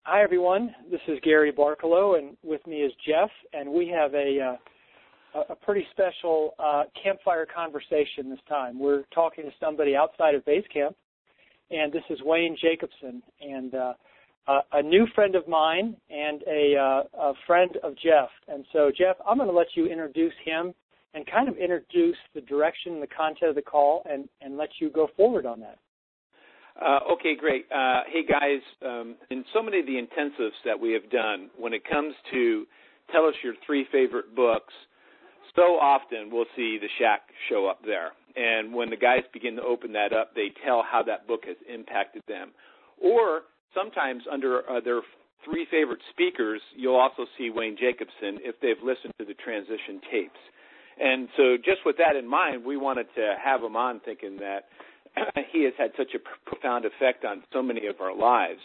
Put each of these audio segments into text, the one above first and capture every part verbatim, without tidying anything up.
Hi, everyone. This is Gary Barkalow, and with me is Jeff, and we have a uh, a pretty special uh, campfire conversation this time. We're talking to somebody outside of base camp, and this is Wayne Jacobson, and uh, uh, a new friend of mine and a, uh, a friend of Jeff. And so, Jeff, I'm going to let you introduce him and kind of introduce the direction and the content of the call and, and let you go forward on that. Uh, okay, great. Uh, hey, guys, um, in so many of the intensives that we have done, when it comes to tell us your three favorite books, so often we'll see The Shack show up there. And when the guys begin to open that up, they tell how that book has impacted them. Or sometimes under uh, their three favorite speakers, you'll also see Wayne Jacobson if they've listened to the transition tapes. And so just with that in mind, we wanted to have him on thinking that he has had such a profound effect on so many of our lives.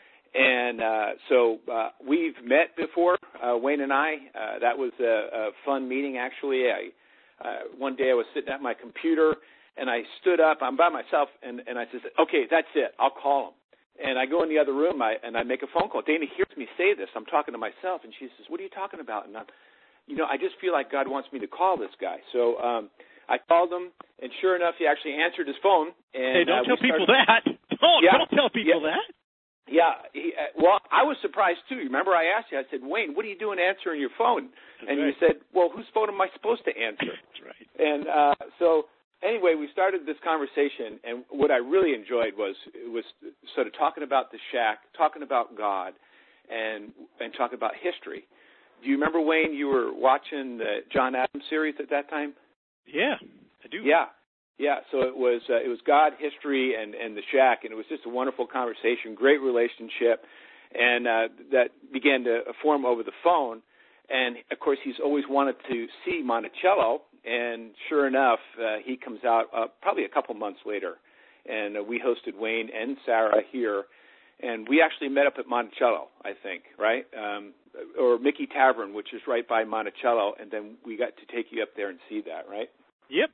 And uh, so uh, we've met before, uh, Wayne and I. Uh, that was a, a fun meeting, actually. I, uh, one day I was sitting at my computer, and I stood up. I'm by myself, and, and I said, okay, that's it. I'll call him. And I go in the other room, I, and I make a phone call. Dana hears me say this. I'm talking to myself, and she says, what are you talking about? And I'm, you know, I just feel like God wants me to call this guy. So um, I called him, and sure enough, he actually answered his phone. And, hey, don't uh, tell people that. Don't, yeah, don't tell people yeah, that. Yeah. He, uh, well, I was surprised, too. Remember I asked you, I said, Wayne, what are you doing answering your phone? That's and right. you said, well, whose phone am I supposed to answer? That's right. And uh, so anyway, we started this conversation, and what I really enjoyed was was sort of talking about the Shack, talking about God, and and talking about history. Do you remember, Wayne, you were watching the John Adams series at that time? Yeah, I do. Yeah, yeah. So it was uh, it was God, history, and, and the Shack, and it was just a wonderful conversation, great relationship, and uh, that began to form over the phone. And, of course, he's always wanted to see Monticello, and sure enough, uh, he comes out uh, probably a couple months later. And uh, we hosted Wayne and Sarah here, and we actually met up at Monticello, I think, right? Um, or Mickey Tavern, which is right by Monticello, and then we got to take you up there and see that, right? Yep.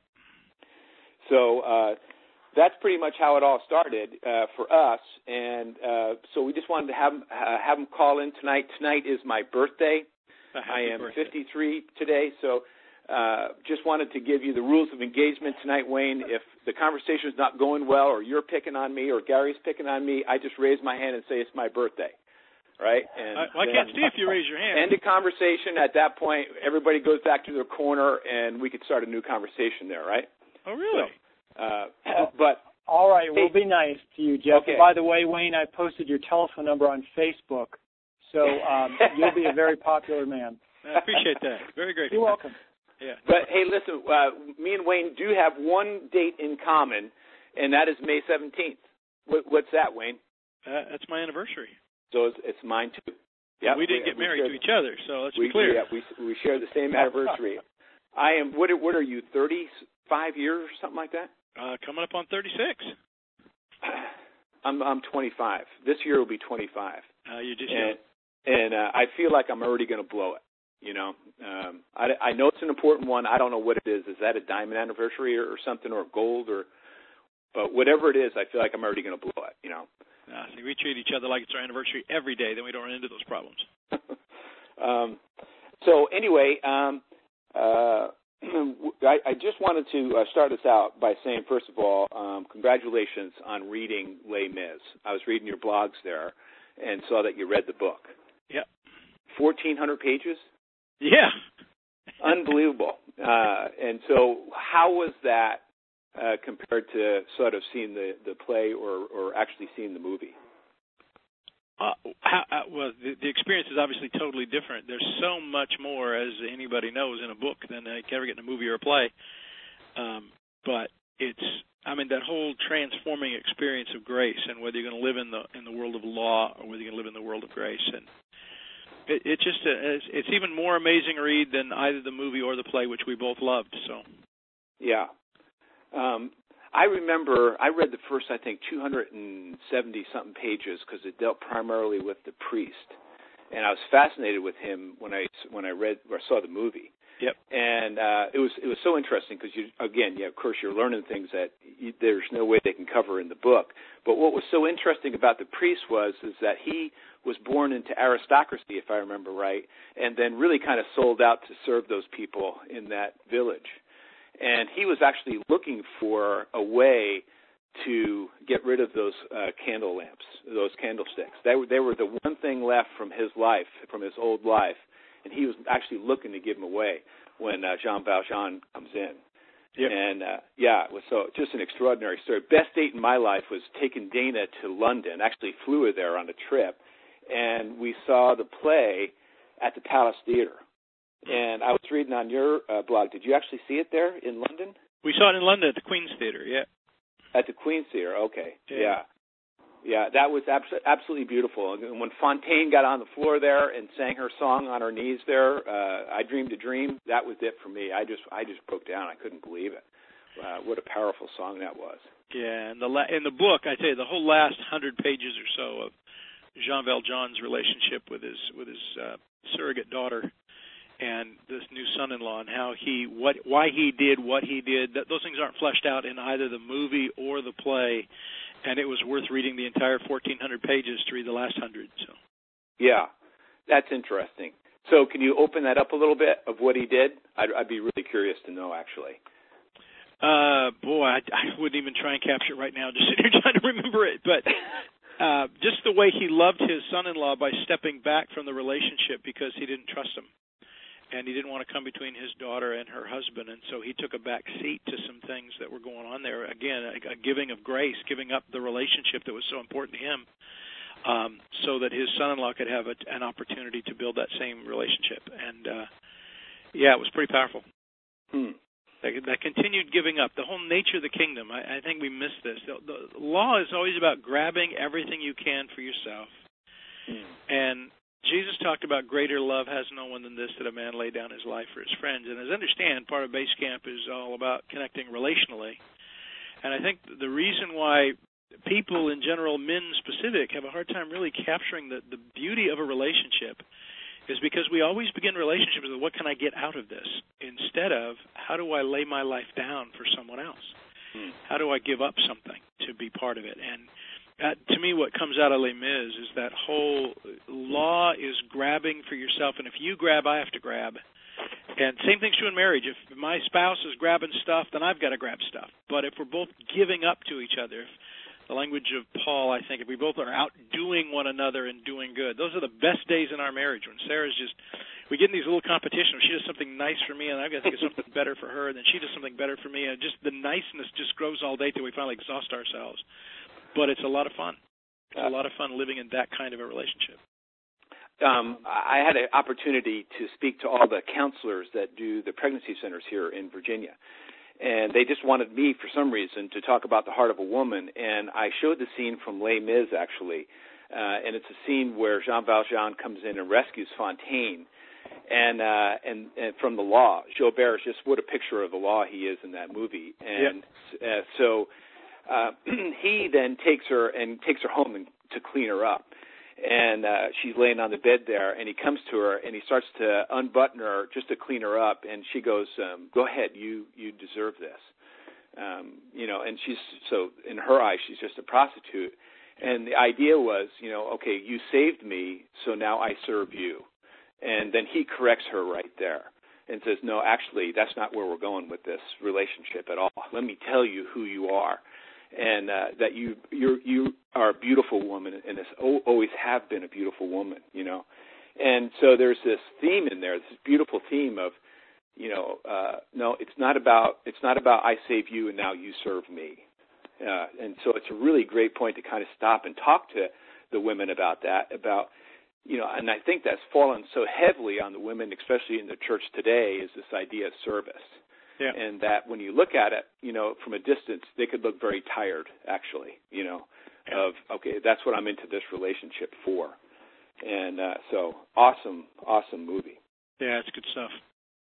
So uh, that's pretty much how it all started uh, for us, and uh, so we just wanted to have, uh, have him call in tonight. Tonight is my birthday. I am birthday. fifty-three today, so uh, just wanted to give you the rules of engagement tonight, Wayne. If the conversation is not going well, or you're picking on me, or Gary's picking on me, I just raise my hand and say it's my birthday, right? And I, well, I can't see if you raise your hand. End the conversation. At that point, everybody goes back to their corner, and we could start a new conversation there, right? Oh, really? So, uh, but all right, hey, we'll be nice to you, Jeff. Okay. And by the way, Wayne, I posted your telephone number on Facebook. So um, you'll be a very popular man. I appreciate that. Very grateful. You're welcome. Yeah. But, hey, listen, uh, me and Wayne do have one date in common, and that is May seventeenth. What, what's that, Wayne? Uh, that's my anniversary. So it's, it's mine, too. Yep. We didn't we, get married we to each other, so let's we, be clear. Yeah, we, we share the same anniversary. I am, what, what are you, thirty-five years or something like that? Uh, coming up on thirty-six. I'm I'm twenty-five. This year will be twenty-five. Uh, you just and and uh, I feel like I'm already going to blow it. You know, um, I, I know it's an important one. I don't know what it is. Is that a diamond anniversary or, or something, or gold, or? But whatever it is, I feel like I'm already going to blow it. You know. Uh, see, we treat each other like it's our anniversary every day. Then we don't run into those problems. um, so anyway, um, uh, I, I just wanted to uh, start us out by saying, first of all, um, congratulations on reading Les Mis. I was reading your blogs there and saw that you read the book. Yep. fourteen hundred pages? Yeah. Unbelievable. Uh, and so how was that uh, compared to sort of seeing the, the play or, or actually seeing the movie? Uh, how, uh, well, the, the experience is obviously totally different. There's so much more, as anybody knows, in a book than they can ever get in a movie or a play. Um, but it's, I mean, that whole transforming experience of grace, and whether you're going to live in the in the world of law or whether you're going to live in the world of grace, and it, it just uh, it's, it's even more amazing read than either the movie or the play, which we both loved. So, yeah. Um, I remember I read the first, I think, two hundred seventy-something pages because it dealt primarily with the priest, and I was fascinated with him when I when I read or saw the movie. Yep. And uh, it was it was so interesting because you again, yeah, of course, you're learning things that you, there's no way they can cover in the book. But what was so interesting about the priest was is that he was born into aristocracy, if I remember right, and then really kind of sold out to serve those people in that village. And he was actually looking for a way to get rid of those uh, candle lamps, those candlesticks. They were, they were the one thing left from his life, from his old life, and he was actually looking to give them away when uh, Jean Valjean comes in. Yep. And, uh, yeah, it was so just an extraordinary story. Best date in my life was taking Dana to London, actually flew her there on a trip, and we saw the play at the Palace Theatre. And I was reading on your uh, blog, did you actually see it there in London? We saw it in London at the Queen's Theatre, yeah. At the Queen's Theatre, okay, yeah. yeah. Yeah, that was abso- absolutely beautiful. And when Fontaine got on the floor there and sang her song on her knees there, uh, I Dreamed a Dream, that was it for me. I just I just broke down. I couldn't believe it. Uh, what a powerful song that was. Yeah, and the la- in the book, I tell you, the whole last hundred pages or so of Jean Valjean's relationship with his with his uh, surrogate daughter and this new son-in-law, and how he what why he did what he did. That, those things aren't fleshed out in either the movie or the play. And it was worth reading the entire fourteen hundred pages to read the last hundred. So, yeah, that's interesting. So can you open that up a little bit of what he did? I'd, I'd be really curious to know, actually. Uh, boy, I, I wouldn't even try and capture it right now, just sitting here trying to remember it. But uh, just the way he loved his son-in-law by stepping back from the relationship because he didn't trust him. And he didn't want to come between his daughter and her husband, and so he took a back seat to some things that were going on there. Again, a, a giving of grace, giving up the relationship that was so important to him, um, so that his son-in-law could have a, an opportunity to build that same relationship. And, uh, yeah, it was pretty powerful. Hmm. That, that continued giving up, the whole nature of the kingdom. I, I think we miss this. The, the law is always about grabbing everything you can for yourself. Hmm. And Jesus talked about greater love has no one than this, that a man lay down his life for his friends. And as I understand, part of Base Camp is all about connecting relationally. And I think the reason why people in general, men specific, have a hard time really capturing the, the beauty of a relationship is because we always begin relationships with what can I get out of this, instead of how do I lay my life down for someone else? Hmm. How do I give up something to be part of it? And Uh, to me, what comes out of Les Mis is that whole law is grabbing for yourself, and if you grab, I have to grab. And same thing's true in marriage. If my spouse is grabbing stuff, then I've got to grab stuff. But if we're both giving up to each other, if the language of Paul, I think, if we both are outdoing one another and doing good, those are the best days in our marriage, when Sarah's just, we get in these little competitions. She does something nice for me, and I've got to think of something better for her, and then she does something better for me, and just the niceness just grows all day till we finally exhaust ourselves. But it's a lot of fun. It's a lot of fun living in that kind of a relationship. Um, I had an opportunity to speak to all the counselors that do the pregnancy centers here in Virginia. And they just wanted me, for some reason, to talk about the heart of a woman. And I showed the scene from Les Mis, actually. Uh, and it's a scene where Jean Valjean comes in and rescues Fontaine. And, uh, and and from the law. Joubert is just what a picture of the law he is in that movie. And yep. uh, so... Uh, he then takes her and takes her home and, to clean her up. And uh, she's laying on the bed there, and he comes to her, and he starts to unbutton her just to clean her up. And she goes, um, go ahead, you you deserve this. Um, you know, and she's, so in her eyes, she's just a prostitute. And the idea was, you know, okay, you saved me, so now I serve you. And then he corrects her right there and says, no, actually, that's not where we're going with this relationship at all. Let me tell you who you are. And uh, that you you you are a beautiful woman, and this always have been a beautiful woman, you know. And so there's this theme in there, this beautiful theme of, you know, uh, no, it's not about it's not about I save you and now you serve me. Uh, and so it's a really great point to kind of stop and talk to the women about that, about, you know, and I think that's fallen so heavily on the women, especially in the church today, is this idea of service. Yeah. And that when you look at it, you know, from a distance, they could look very tired, actually, you know, yeah. of, okay, that's what I'm into this relationship for. And uh, so awesome, awesome movie. Yeah, it's good stuff.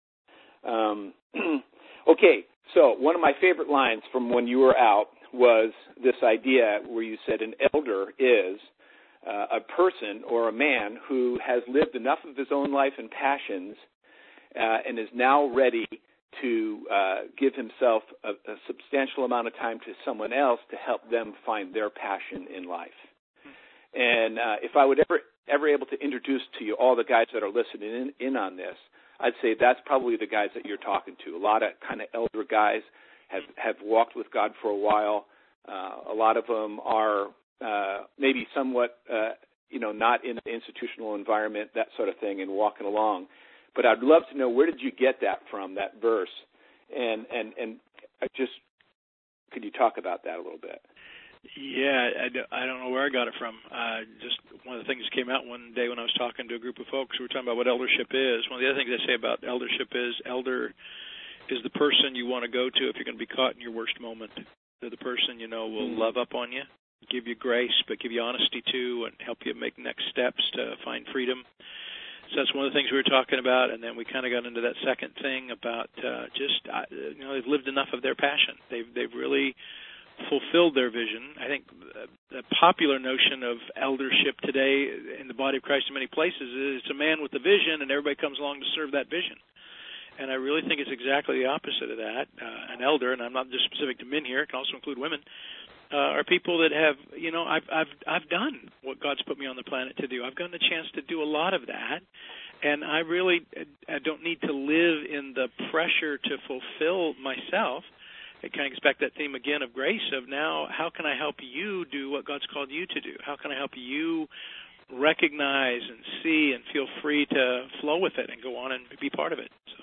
Um, okay, so one of my favorite lines from when you were out was this idea where you said an elder is uh, a person or a man who has lived enough of his own life and passions uh, and is now ready to uh, give himself a, a substantial amount of time to someone else to help them find their passion in life. And uh, if I would ever ever able to introduce to you all the guys that are listening in, in on this, I'd say that's probably the guys that you're talking to. A lot of kind of elder guys have, have walked with God for a while. Uh, a lot of them are uh, maybe somewhat, uh, you know, not in an institutional environment, that sort of thing, and walking along. But I'd love to know, where did you get that from, that verse? And and and I just could you talk about that a little bit? Yeah, I, do, I don't know where I got it from. Uh, just one of the things that came out one day when I was talking to a group of folks. We were talking about what eldership is. One of the other things they say about eldership is elder is the person you want to go to if you're going to be caught in your worst moment. They're the person you know will mm-hmm. love up on you, give you grace, but give you honesty too, and help you make next steps to find freedom. So that's one of the things we were talking about, and then we kind of got into that second thing about uh, just uh, you know they've lived enough of their passion. They've they've really fulfilled their vision. I think the popular notion of eldership today in the body of Christ in many places is it's a man with a vision, and everybody comes along to serve that vision. And I really think it's exactly the opposite of that. Uh, an elder, and I'm not just specific to men here; it can also include women. Uh, are people that have, you know, I've I've I've done what God's put me on the planet to do. I've gotten a chance to do a lot of that, and I really I don't need to live in the pressure to fulfill myself. It kind of gets back to that theme again of grace of now, how can I help you do what God's called you to do? How can I help you recognize and see and feel free to flow with it and go on and be part of it? So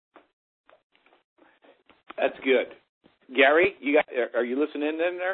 that's good. Gary, you got? Are you listening in there?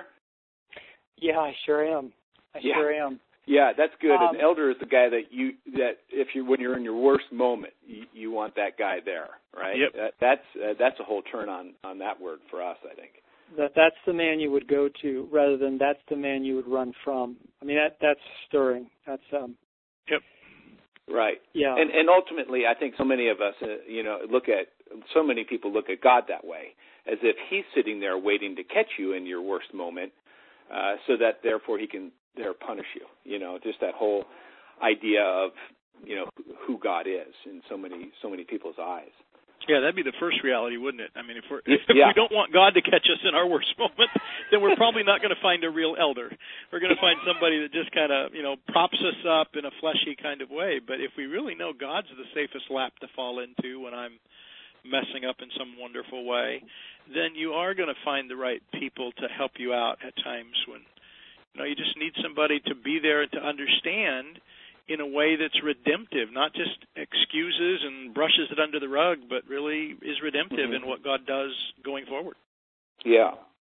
Yeah, I sure am. I yeah. sure am. Yeah, that's good. Um, An elder is the guy that you that if you when you're in your worst moment, you, you want that guy there, right? Yep. That, that's uh, that's a whole turn on, on that word for us, I think. That that's the man you would go to, rather than that's the man you would run from. I mean, that that's stirring. That's um. Yep. Right. Yeah. And and ultimately, I think so many of us, uh, you know, look at so many people look at God that way, as if He's sitting there waiting to catch you in your worst moment, uh, so that therefore He can there punish you. You know, just that whole idea of, you know, who God is in so many so many people's eyes. Yeah, that'd be the first reality, wouldn't it? I mean, if, we're, if yeah. we don't want God to catch us in our worst moment, then we're probably not going to find a real elder. We're going to find somebody that just kind of, you know, props us up in a fleshy kind of way. But if we really know God's the safest lap to fall into when I'm messing up in some wonderful way, then you are going to find the right people to help you out at times when, you know, you just need somebody to be there to understand in a way that's redemptive, not just excuses and brushes it under the rug, but really is redemptive mm-hmm. in what God does going forward. Yeah.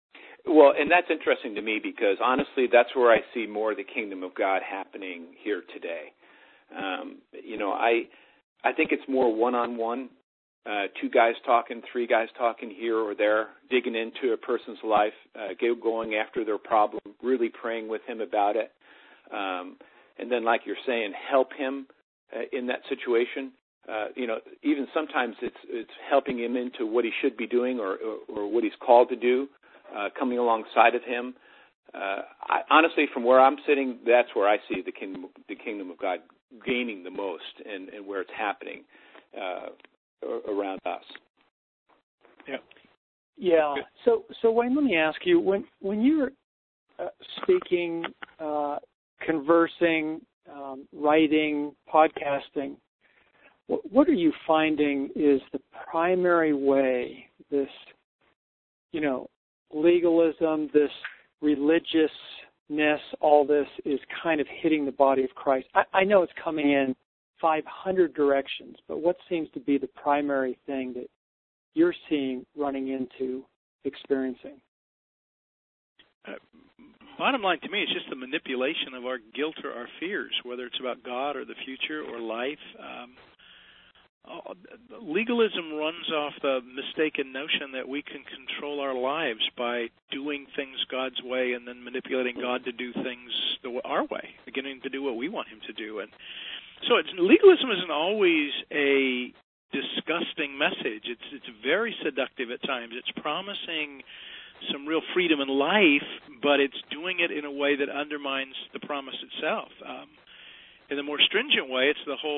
Well, and that's interesting to me because, honestly, that's where I see more of the kingdom of God happening here today. Um, you know, I I think it's more one-on-one, uh, two guys talking, three guys talking here or there, digging into a person's life, uh, going after their problem, really praying with him about it. Um And then, like you're saying, help him uh, in that situation. Uh, you know, even sometimes it's it's helping him into what he should be doing or, or, or what he's called to do, uh, coming alongside of him. Uh, I, honestly, from where I'm sitting, that's where I see the kingdom, the kingdom of God gaining the most and, and where it's happening uh, around us. Yeah. Yeah. So, so Wayne, let me ask you, when when you're uh, speaking, uh, conversing, um, writing, podcasting, what, what are you finding is the primary way this, you know, legalism, this religiousness, all this is kind of hitting the body of Christ? I, I know it's coming in five hundred directions, but what seems to be the primary thing that you're seeing, running into, experiencing? Uh, Bottom line to me, it's just the manipulation of our guilt or our fears, whether it's about God or the future or life. Um, legalism runs off the mistaken notion that we can control our lives by doing things God's way and then manipulating God to do things the, our way, beginning to do what we want Him to do. And so it's, legalism isn't always a disgusting message. It's it's very seductive at times. It's promising some real freedom in life, but it's doing it in a way that undermines the promise itself. Um, in the more stringent way, it's the whole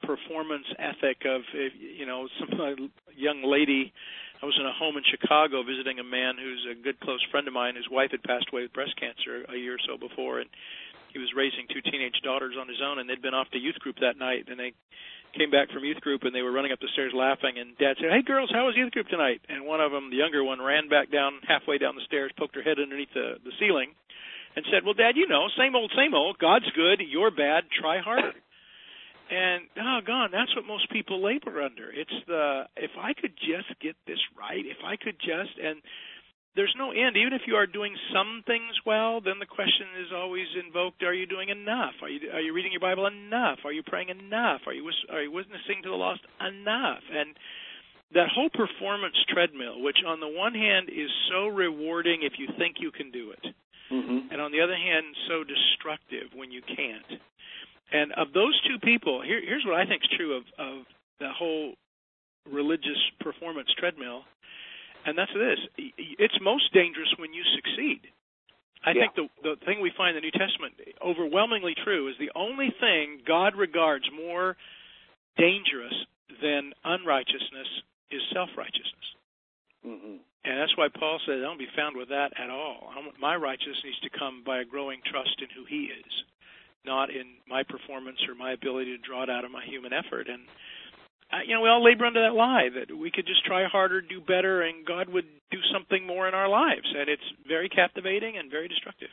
performance ethic of, if, you know, some uh, young lady. I was in a home in Chicago visiting a man who's a good close friend of mine. His wife had passed away with breast cancer a year or so before, and he was raising two teenage daughters on his own, and they'd been off to youth group that night, and they came back from youth group, and they were running up the stairs laughing, and Dad said, "Hey, girls, how was youth group tonight?" And one of them, the younger one, ran back down, halfway down the stairs, poked her head underneath the, the ceiling, and said, "Well, Dad, you know, same old, same old. God's good, you're bad, try harder." And, oh, God, that's what most people labor under. It's the, if I could just get this right, if I could just, and there's no end. Even if you are doing some things well, then the question is always invoked, are you doing enough? Are you are you reading your Bible enough? Are you praying enough? Are you are you witnessing to the lost enough? And that whole performance treadmill, which on the one hand is so rewarding if you think you can do it, mm-hmm. and on the other hand, so destructive when you can't. And of those two people, here, here's what I think is true of, of the whole religious performance treadmill, and that's this. It's most dangerous when you succeed. I yeah. think the, the thing we find in the New Testament overwhelmingly true is the only thing God regards more dangerous than unrighteousness is self-righteousness. Mm-hmm. And that's why Paul said, I don't be found with that at all. My righteousness needs to come by a growing trust in who he is, not in my performance or my ability to draw it out of my human effort. And, uh, you know, we all labor under that lie that we could just try harder, do better, and God would do something more in our lives. And it's very captivating and very destructive.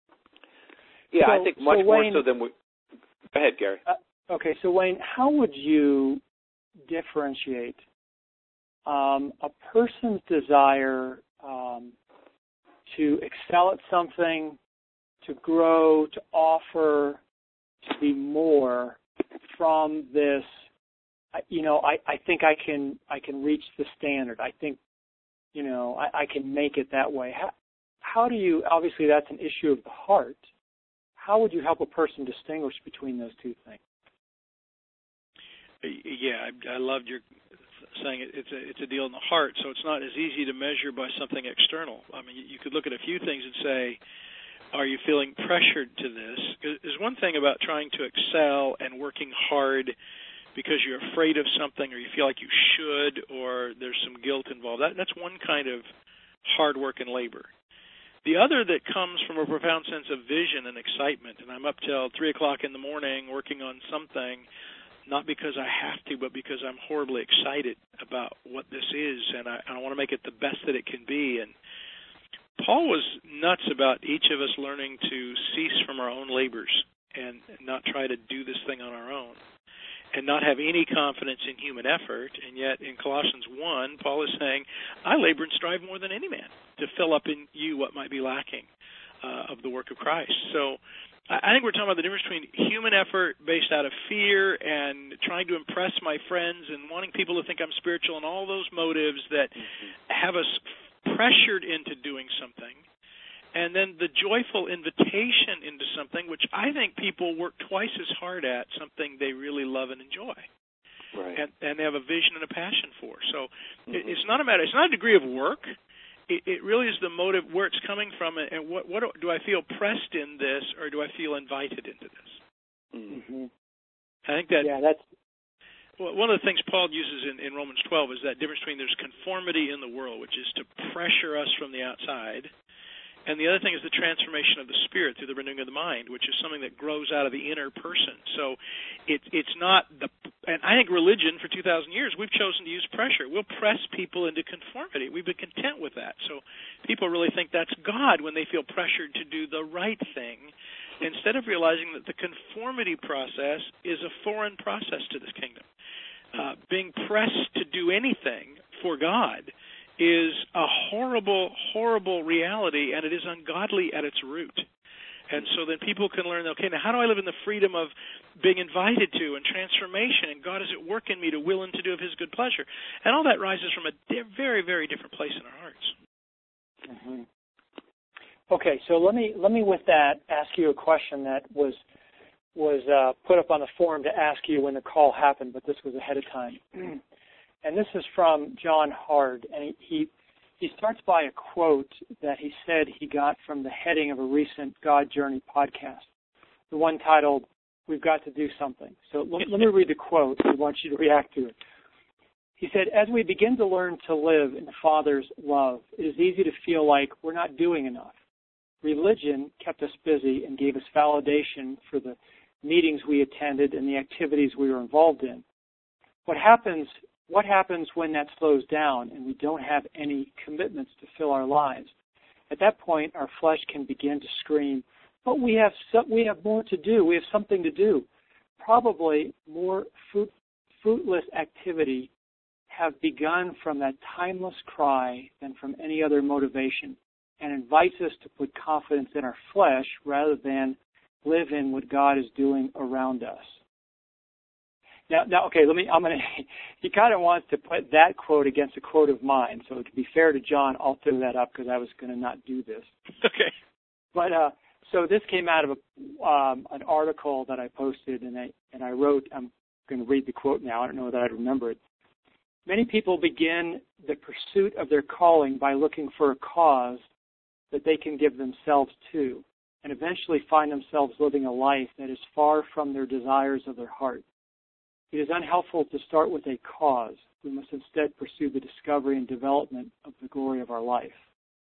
Yeah, so, I think much so more Wayne, so than we... Go ahead, Gary. Uh, okay, so Wayne, how would you differentiate um, a person's desire um, to excel at something, to grow, to offer, to be more from this, you know, I, I think I can I can reach the standard. I think, you know, I, I can make it that way. How, how do you, obviously that's an issue of the heart. How would you help a person distinguish between those two things? Yeah, I, I loved your saying it, it's a it's a deal in the heart, so it's not as easy to measure by something external. I mean, you could look at a few things and say, are you feeling pressured to this? There's one thing about trying to excel and working hard because you're afraid of something or you feel like you should or there's some guilt involved. That, that's one kind of hard work and labor. The other that comes from a profound sense of vision and excitement, and I'm up till three o'clock in the morning working on something, not because I have to, but because I'm horribly excited about what this is, and I, I want to make it the best that it can be. And Paul was nuts about each of us learning to cease from our own labors and not try to do this thing on our own and not have any confidence in human effort. And yet in Colossians one, Paul is saying, I labor and strive more than any man to fill up in you what might be lacking uh, of the work of Christ. So I think we're talking about the difference between human effort based out of fear and trying to impress my friends and wanting people to think I'm spiritual and all those motives that mm-hmm. have us pressured into doing something, and then the joyful invitation into something which I think people work twice as hard at, something they really love and enjoy, right. and, and they have a vision and a passion for. So mm-hmm. it, it's not a matter, it's not a degree of work. It, it really is the motive, where it's coming from, and what, what do I feel pressed in this, or do I feel invited into this? Mm-hmm. I think that. Yeah, that's. Well, one of the things Paul uses in, in Romans twelve is that difference between there's conformity in the world, which is to pressure us from the outside, and the other thing is the transformation of the spirit through the renewing of the mind, which is something that grows out of the inner person. So it, it's not the, and I think religion for two thousand years, we've chosen to use pressure. We'll press people into conformity. We've been content with that. So people really think that's God when they feel pressured to do the right thing, instead of realizing that the conformity process is a foreign process to this kingdom. Uh, being pressed to do anything for God is a horrible, horrible reality, and it is ungodly at its root. And so then people can learn, okay, now how do I live in the freedom of being invited to and transformation, and God is at work in me to will and to do of his good pleasure? And all that rises from a di- very, very different place in our hearts. Mm-hmm. Okay, so let me, let me with that ask you a question that was was uh, put up on the forum to ask you when the call happened, but this was ahead of time. And this is from John Hard, and he, he he starts by a quote that he said he got from the heading of a recent God Journey podcast, the one titled, we've got to do something. So let, let me read the quote. I want you to react to it. He said, as we begin to learn to live in the Father's love, it is easy to feel like we're not doing enough. Religion kept us busy and gave us validation for the meetings we attended and the activities we were involved in. What happens, what happens when that slows down and we don't have any commitments to fill our lives? At that point, our flesh can begin to scream, but we have some, we have more to do. We have something to do. Probably more fruit, fruitless activity have begun from that timeless cry than from any other motivation, and invites us to put confidence in our flesh rather than live in what God is doing around us. Now, now, okay, let me. I'm gonna. He kind of wants to put that quote against a quote of mine, so to be fair to John, I'll throw that up because I was going to not do this. Okay. But uh, so this came out of a, um, an article that I posted, and I and I wrote. I'm going to read the quote now. I don't know that I'd remember it. Many people begin the pursuit of their calling by looking for a cause that they can give themselves to, and eventually find themselves living a life that is far from their desires of their heart. It is unhelpful to start with a cause. We must instead pursue the discovery and development of the glory of our life.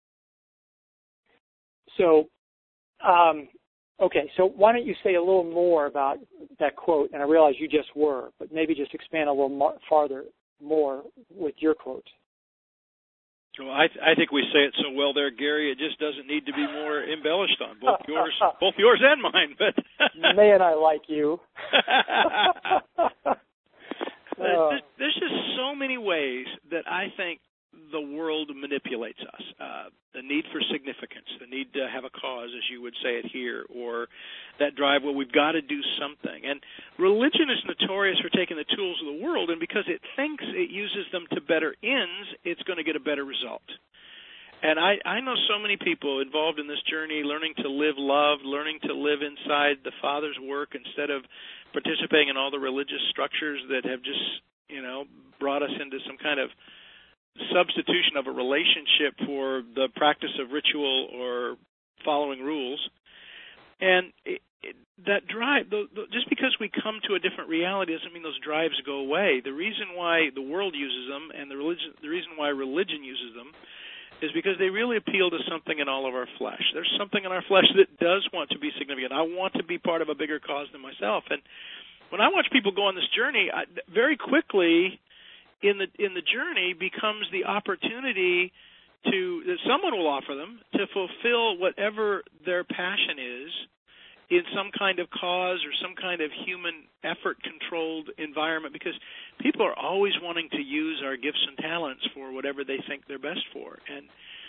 So, um, okay, so why don't you say a little more about that quote? And I realize you just were, but maybe just expand a little more, farther more with your quote. Well, I, th- I think we say it so well there, Gary. It just doesn't need to be more embellished on both yours, both yours and mine. But man, I like you. There's, there's just so many ways that I think the world manipulates us. Uh, the need for significance, the need to have a cause, as you would say it here, or that drive, well, we've got to do something. And religion is notorious for taking the tools of the world, and because it thinks it uses them to better ends, it's going to get a better result. And I, I know so many people involved in this journey, learning to live love, learning to live inside the Father's work instead of participating in all the religious structures that have just, you know, brought us into some kind of substitution of a relationship for the practice of ritual or following rules. And it, it, that drive, the, the, just because we come to a different reality doesn't mean those drives go away. The reason why the world uses them and the religion, the reason why religion uses them is because they really appeal to something in all of our flesh. There's something in our flesh that does want to be significant. I want to be part of a bigger cause than myself. And when I watch people go on this journey, I, very quickly in the in the journey becomes the opportunity to that someone will offer them to fulfill whatever their passion is in some kind of cause or some kind of human effort-controlled environment, because people are always wanting to use our gifts and talents for whatever they think they're best for. And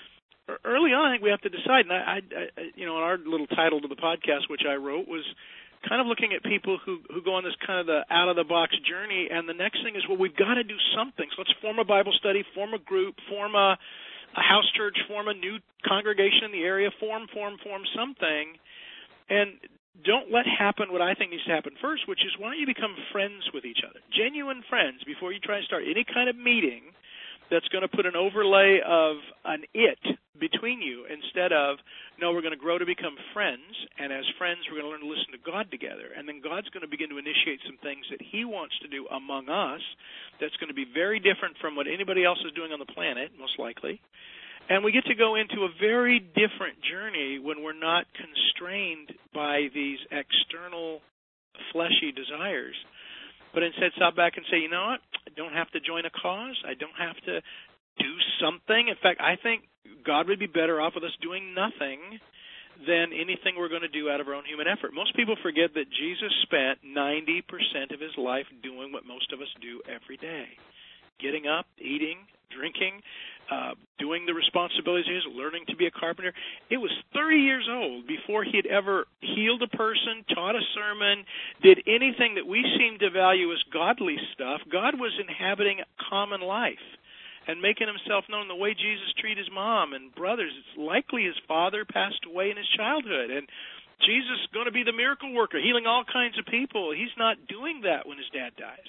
early on, I think we have to decide. And I, I, you know, our little title to the podcast, which I wrote, was kind of looking at people who, who go on this kind of the out-of-the-box journey, and the next thing is, well, we've got to do something. So let's form a Bible study, form a group, form a, a house church, form a new congregation in the area, form, form, form something. And don't let happen what I think needs to happen first, which is why don't you become friends with each other, genuine friends, before you try to start any kind of meeting that's going to put an overlay of an it between you instead of, no, we're going to grow to become friends, and as friends we're going to learn to listen to God together, and then God's going to begin to initiate some things that He wants to do among us that's going to be very different from what anybody else is doing on the planet, most likely. And we get to go into a very different journey when we're not constrained by these external fleshy desires, but instead stop back and say, you know what, I don't have to join a cause. I don't have to do something. In fact, I think God would be better off with us doing nothing than anything we're going to do out of our own human effort. Most people forget that Jesus spent ninety percent of His life doing what most of us do every day. Getting up, eating, drinking, uh, doing the responsibilities he has, learning to be a carpenter. It was thirty years old before he had ever healed a person, taught a sermon, did anything that we seem to value as godly stuff. God was inhabiting common life and making himself known the way Jesus treated his mom and brothers. It's likely his father passed away in his childhood, and Jesus is going to be the miracle worker, healing all kinds of people. He's not doing that when his dad dies.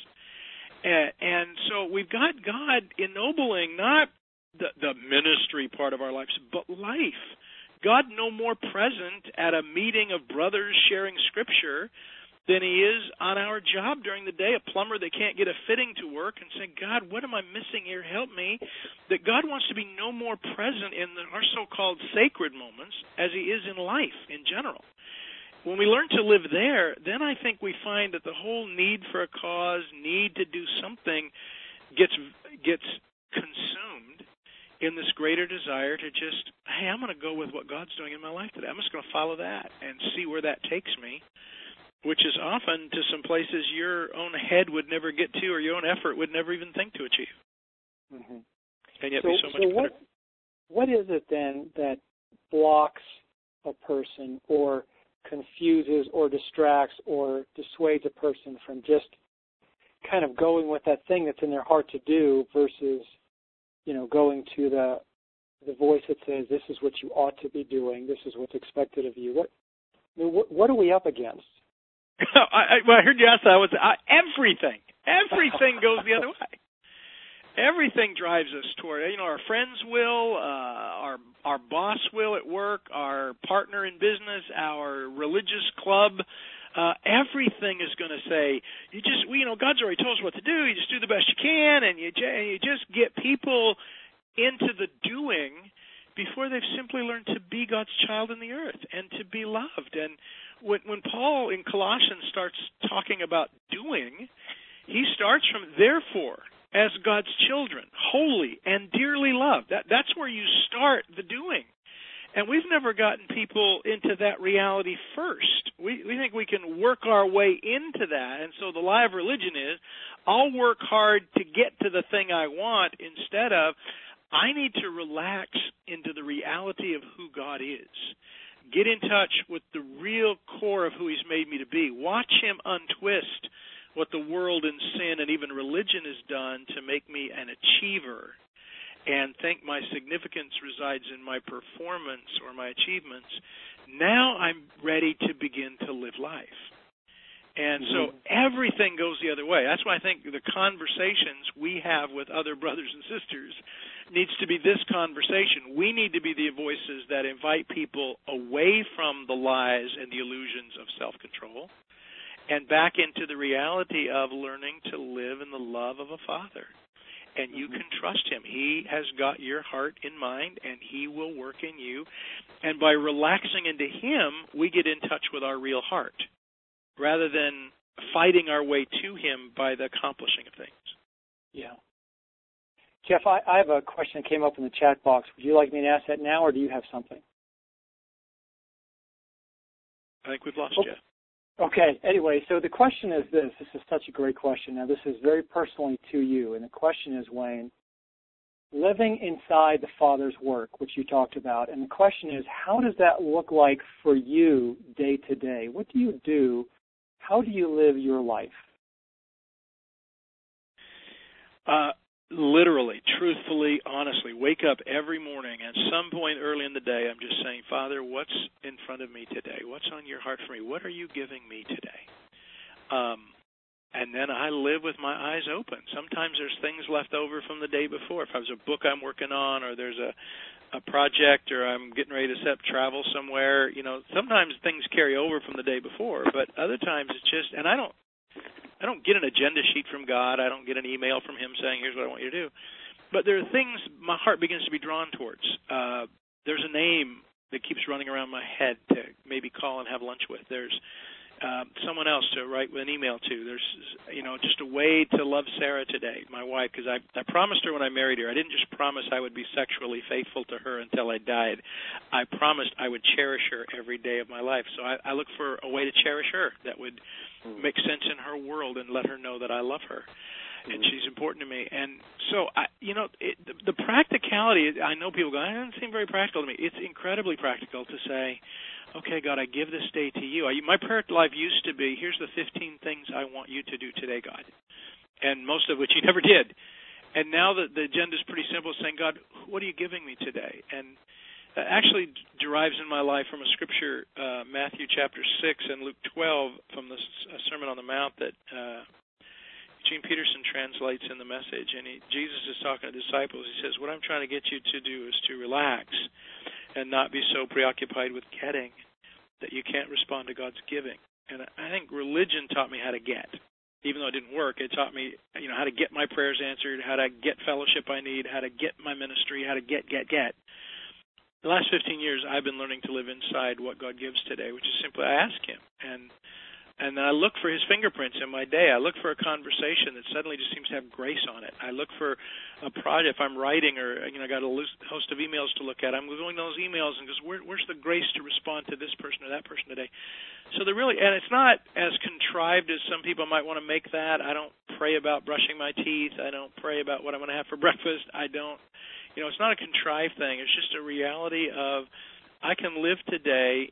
And, and so we've got God ennobling not the, the ministry part of our lives, but life. God no more present at a meeting of brothers sharing Scripture than he is on our job during the day, a plumber that can't get a fitting to work, and saying, God, what am I missing here? Help me. That God wants to be no more present in the, our so-called sacred moments as he is in life in general. When we learn to live there, then I think we find that the whole need for a cause, need to do something, gets gets consumed in this greater desire to just, hey, I'm going to go with what God's doing in my life today. I'm just going to follow that and see where that takes me, which is often to some places your own head would never get to or your own effort would never even think to achieve. Mm-hmm. And yet so, be so much so better. what, what is it then that blocks a person or confuses or distracts or dissuades a person from just kind of going with that thing that's in their heart to do versus, you know, going to the the voice that says, this is what you ought to be doing, this is what's expected of you? What I mean, what, what are we up against? I, I, when I heard you ask that, I was uh, everything. Everything goes the other way. Everything drives us toward, you know, our friends will, uh, our our boss will at work, our partner in business, our religious club. Uh, everything is going to say, you just, you know, God's already told us what to do. You just do the best you can, and you, and you just get people into the doing before they've simply learned to be God's child in the earth and to be loved. And when, when Paul in Colossians starts talking about doing, he starts from therefore, as God's children, holy and dearly loved. That, that's where you start the doing. And we've never gotten people into that reality first. We, we think we can work our way into that. And so the lie of religion is, I'll work hard to get to the thing I want instead of, I need to relax into the reality of who God is. Get in touch with the real core of who he's made me to be. Watch him untwist what the world and sin and even religion has done to make me an achiever and think my significance resides in my performance or my achievements. Now I'm ready to begin to live life. And mm-hmm. so everything goes the other way. That's why I think the conversations we have with other brothers and sisters needs to be this conversation. We need to be the voices that invite people away from the lies and the illusions of self-control and back into the reality of learning to live in the love of a Father. And you can trust him. He has got your heart in mind, and he will work in you. And by relaxing into him, we get in touch with our real heart, rather than fighting our way to him by the accomplishing of things. Yeah. Jeff, I, I have a question that came up in the chat box. Would you like me to ask that now, or do you have something? I think we've lost oh. Jeff. Okay, anyway, so the question is this. This is such a great question. Now, this is very personally to you, and the question is, Wayne, living inside the Father's work, which you talked about, and the question is, how does that look like for you day to day? What do you do? How do you live your life? Uh, literally, truthfully, honestly, wake up every morning. At some point early in the day, I'm just saying, Father, what's in front of me today? What's on your heart for me? What are you giving me today? Um, and then I live with my eyes open. Sometimes there's things left over from the day before. If there's a book I'm working on, or there's a, a project, or I'm getting ready to set up travel somewhere, you know, sometimes things carry over from the day before, but other times it's just, and I don't, I don't get an agenda sheet from God. I don't get an email from him saying, here's what I want you to do. But there are things my heart begins to be drawn towards. Uh, there's a name that keeps running around my head to maybe call and have lunch with. There's uh, someone else to write an email to. There's, you know, just a way to love Sarah today, my wife, because I, I promised her when I married her, I didn't just promise I would be sexually faithful to her until I died. I promised I would cherish her every day of my life. So I, I look for a way to cherish her that would make sense in her world and let her know that I love her. And she's important to me. And so, I, you know, it, the, the practicality, I know people go, it doesn't seem very practical to me. It's incredibly practical to say, okay, God, I give this day to you. I, my prayer life used to be, here's the fifteen things I want you to do today, God, and most of which you never did. And now the, the agenda is pretty simple, saying, God, what are you giving me today? And that actually derives in my life from a scripture, uh, Matthew chapter six and Luke twelve, from the Sermon on the Mount that uh, Gene Peterson translates in the Message. And he, Jesus is talking to disciples. He says, what I'm trying to get you to do is to relax and not be so preoccupied with getting that you can't respond to God's giving. And I think religion taught me how to get. Even though it didn't work, it taught me, you know, how to get my prayers answered, how to get fellowship I need, how to get my ministry, how to get, get, get. The last fifteen years, I've been learning to live inside what God gives today, which is simply I ask Him. And and then I look for His fingerprints in my day. I look for a conversation that suddenly just seems to have grace on it. I look for a project. If I'm writing or, you know, I got a host of emails to look at, I'm going to those emails and goes, Where, where's the grace to respond to this person or that person today? So they're really, and it's not as contrived as some people might want to make that. I don't pray about brushing my teeth. I don't pray about what I'm going to have for breakfast. I don't, you know, it's not a contrived thing. It's just a reality of I can live today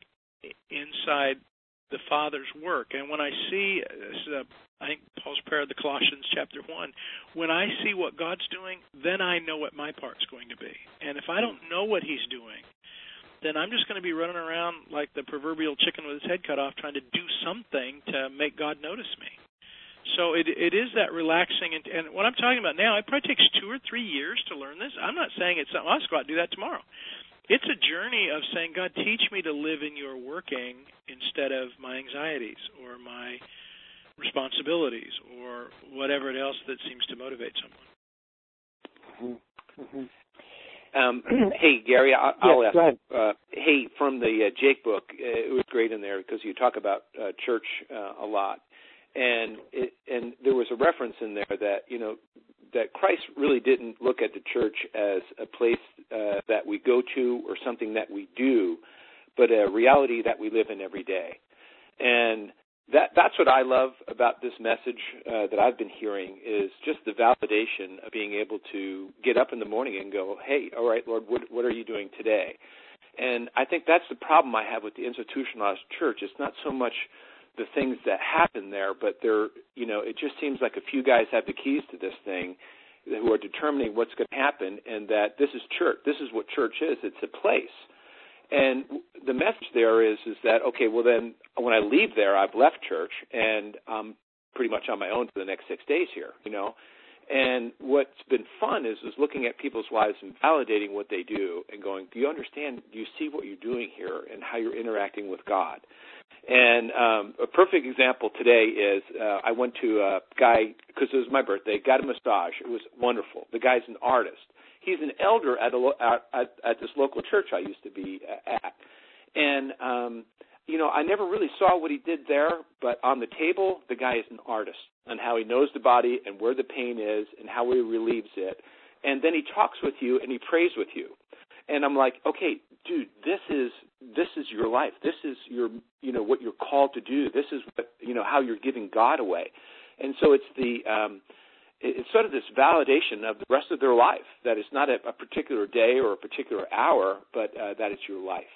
inside the Father's work. And when I see, this is a, I think Paul's prayer, the Colossians chapter one, when I see what God's doing, then I know what my part's going to be. And if I don't know what He's doing, then I'm just going to be running around like the proverbial chicken with his head cut off trying to do something to make God notice me. So it it is that relaxing. And, and what I'm talking about now, it probably takes two or three years to learn this. I'm not saying it's something, I'll just go out and do that tomorrow. It's a journey of saying, God, teach me to live in your working instead of my anxieties or my responsibilities or whatever else that seems to motivate someone. Mm-hmm. Um, hey, Gary, I, I'll yes, ask. Uh, hey, from the uh, Jake book, uh, it was great in there because you talk about uh, church uh, a lot, and it, and there was a reference in there that you know that Christ really didn't look at the church as a place uh, that we go to or something that we do, but a reality that we live in every day, and That that's what I love about this message uh, that I've been hearing is just the validation of being able to get up in the morning and go, hey, all right, Lord, what, what are you doing today? And I think that's the problem I have with the institutionalized church. It's not so much the things that happen there, but they're, you know, it just seems like a few guys have the keys to this thing who are determining what's going to happen, and that this is church. This is what church is. It's a place. And the message there is is that, okay, well then when I leave there, I've left church, and I'm pretty much on my own for the next six days here, you know. And what's been fun is, is looking at people's lives and validating what they do and going, do you understand, do you see what you're doing here and how you're interacting with God? And um, a perfect example today is uh, I went to a guy, because it was my birthday, got a massage. It was wonderful. The guy's an artist. He's an elder at, a, at, at this local church I used to be at. And, um, you know, I never really saw what he did there, but on the table, the guy is an artist on how he knows the body and where the pain is and how he relieves it. And then he talks with you and he prays with you. And I'm like, okay, dude, this is this is your life. This is your, you know, what you're called to do. This is what, you know, how you're giving God away. And so it's the um, it's sort of this validation of the rest of their life, that it's not a, a particular day or a particular hour, but uh, that it's your life.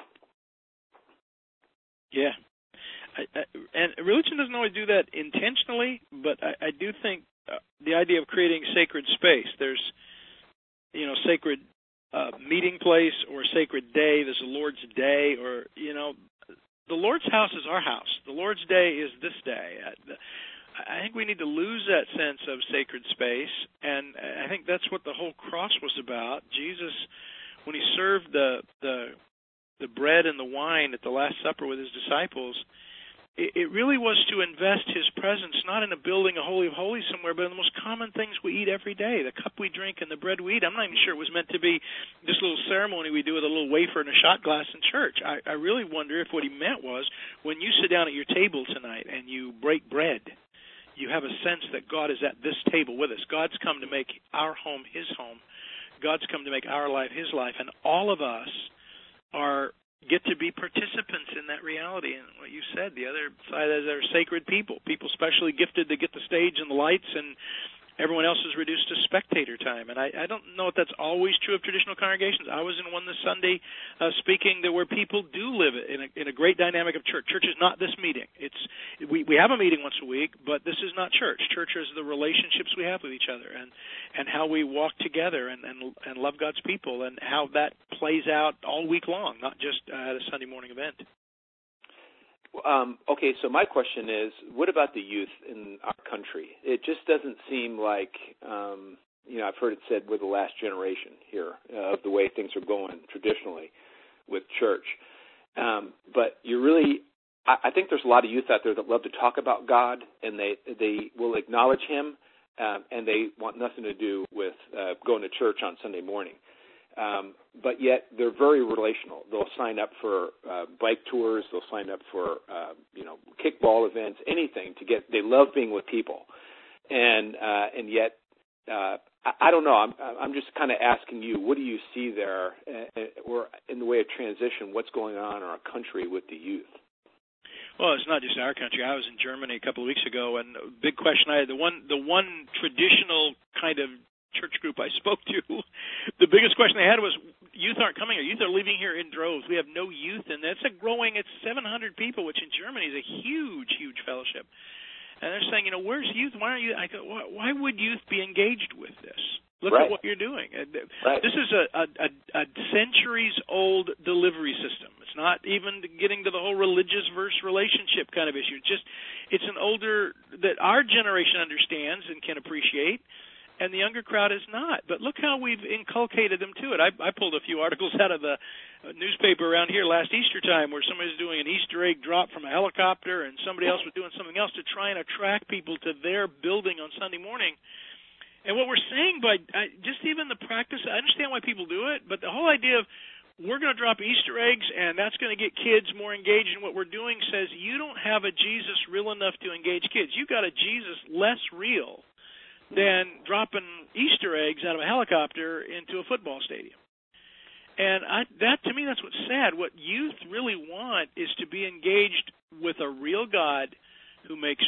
Yeah. I, I, and religion doesn't always do that intentionally, but I, I do think uh, the idea of creating sacred space, there's, you know, sacred uh, meeting place or sacred day, there's a Lord's Day, or, you know, the Lord's house is our house. The Lord's Day is this day. I think we need to lose that sense of sacred space, and I think that's what the whole cross was about. Jesus, when he served the the the bread and the wine at the Last Supper with his disciples, it, it really was to invest his presence not in a building, a holy of holies somewhere, but in the most common things we eat every day, the cup we drink and the bread we eat. I'm not even sure it was meant to be this little ceremony we do with a little wafer and a shot glass in church. I, I really wonder if what he meant was when you sit down at your table tonight and you break bread, you have a sense that God is at this table with us. God's come to make our home his home. God's come to make our life his life. And all of us are get to be participants in that reality. And what you said, the other side is they're sacred people, people specially gifted to get the stage and the lights, and everyone else is reduced to spectator time. And I, I don't know if that's always true of traditional congregations. I was in one this Sunday uh, speaking that where people do live in a, in a great dynamic of church. Church is not this meeting. It's we, we have a meeting once a week, but this is not church. Church is the relationships we have with each other and, and how we walk together and, and, and love God's people, and how that plays out all week long, not just uh, at a Sunday morning event. Um, okay, so my question is, what about the youth in our country? It just doesn't seem like, um, you know, I've heard it said we're the last generation here uh, of the way things are going traditionally with church. Um, but you're really I, I think there's a lot of youth out there that love to talk about God, and they they will acknowledge Him, um, and they want nothing to do with uh, going to church on Sunday morning. Um, but yet they're very relational. They'll sign up for uh, bike tours. They'll sign up for uh, you know kickball events, anything to get. They love being with people, and uh, and yet uh, I, I don't know. I'm I'm just kind of asking you, what do you see there, uh, or in the way of transition? What's going on in our country with the youth? Well, it's not just our country. I was in Germany a couple of weeks ago, and the big question I had, the one the one traditional kind of church group I spoke to, the biggest question they had was, youth aren't coming here. Youth are leaving here in droves. We have no youth, and that's a growing, it's seven hundred people, which in Germany is a huge, huge fellowship. And they're saying, you know, where's youth? Why aren't you? I go, why would youth be engaged with this? Look right. at what you're doing. Right. This is a, a, a, a centuries-old delivery system. It's not even getting to the whole religious versus relationship kind of issue. It's just, it's an older, that our generation understands and can appreciate, and the younger crowd is not. But look how we've inculcated them to it. I, I pulled a few articles out of the newspaper around here last Easter time where somebody was doing an Easter egg drop from a helicopter and somebody else was doing something else to try and attract people to their building on Sunday morning. And what we're saying by I, just even the practice, I understand why people do it, but the whole idea of we're going to drop Easter eggs and that's going to get kids more engaged in what we're doing says you don't have a Jesus real enough to engage kids. You've got a Jesus less real than dropping Easter eggs out of a helicopter into a football stadium. And I, that, to me, that's what's sad. What youth really want is to be engaged with a real God who makes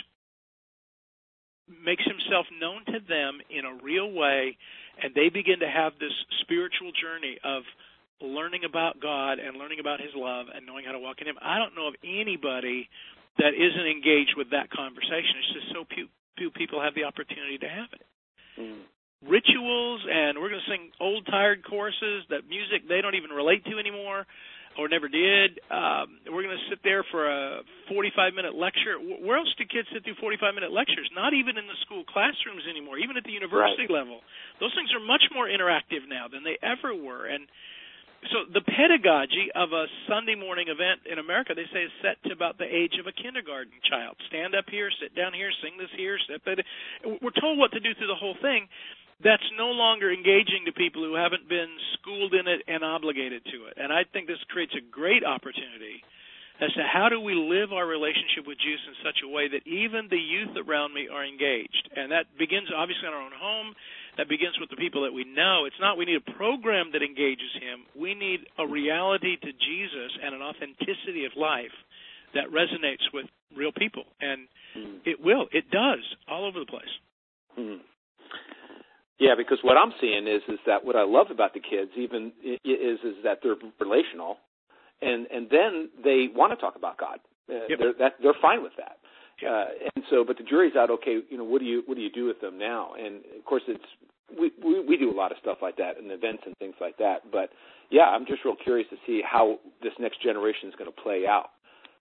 makes himself known to them in a real way, and they begin to have this spiritual journey of learning about God and learning about his love and knowing how to walk in him. I don't know of anybody that isn't engaged with that conversation. It's just so few, few people have the opportunity to have it. Mm. Rituals, and we're going to sing old, tired choruses, that music they don't even relate to anymore or never did. Um, we're going to sit there for a forty-five minute lecture. Where else do kids sit through forty-five minute lectures? Not even in the school classrooms anymore, even at the university right. level. Those things are much more interactive now than they ever were. And so the pedagogy of a Sunday morning event in America, they say, is set to about the age of a kindergarten child. Stand up here, sit down here, sing this here, step that. We're told what to do through the whole thing. That's no longer engaging to people who haven't been schooled in it and obligated to it. And I think this creates a great opportunity as to how do we live our relationship with Jesus in such a way that even the youth around me are engaged. And that begins, obviously, in our own home. That begins with the people that we know. It's not we need a program that engages him. We need a reality to Jesus and an authenticity of life that resonates with real people. And mm. it will. It does all over the place. Mm. Yeah, because what I'm seeing is is that what I love about the kids even is is that they're relational, and and then they want to talk about God. Uh, yep. They're that, they're fine with that. Uh, and so, but the jury's out. Okay, you know, what do you what do you do with them now? And of course, it's we, we we do a lot of stuff like that in events and things like that. But yeah, I'm just real curious to see how this next generation is going to play out.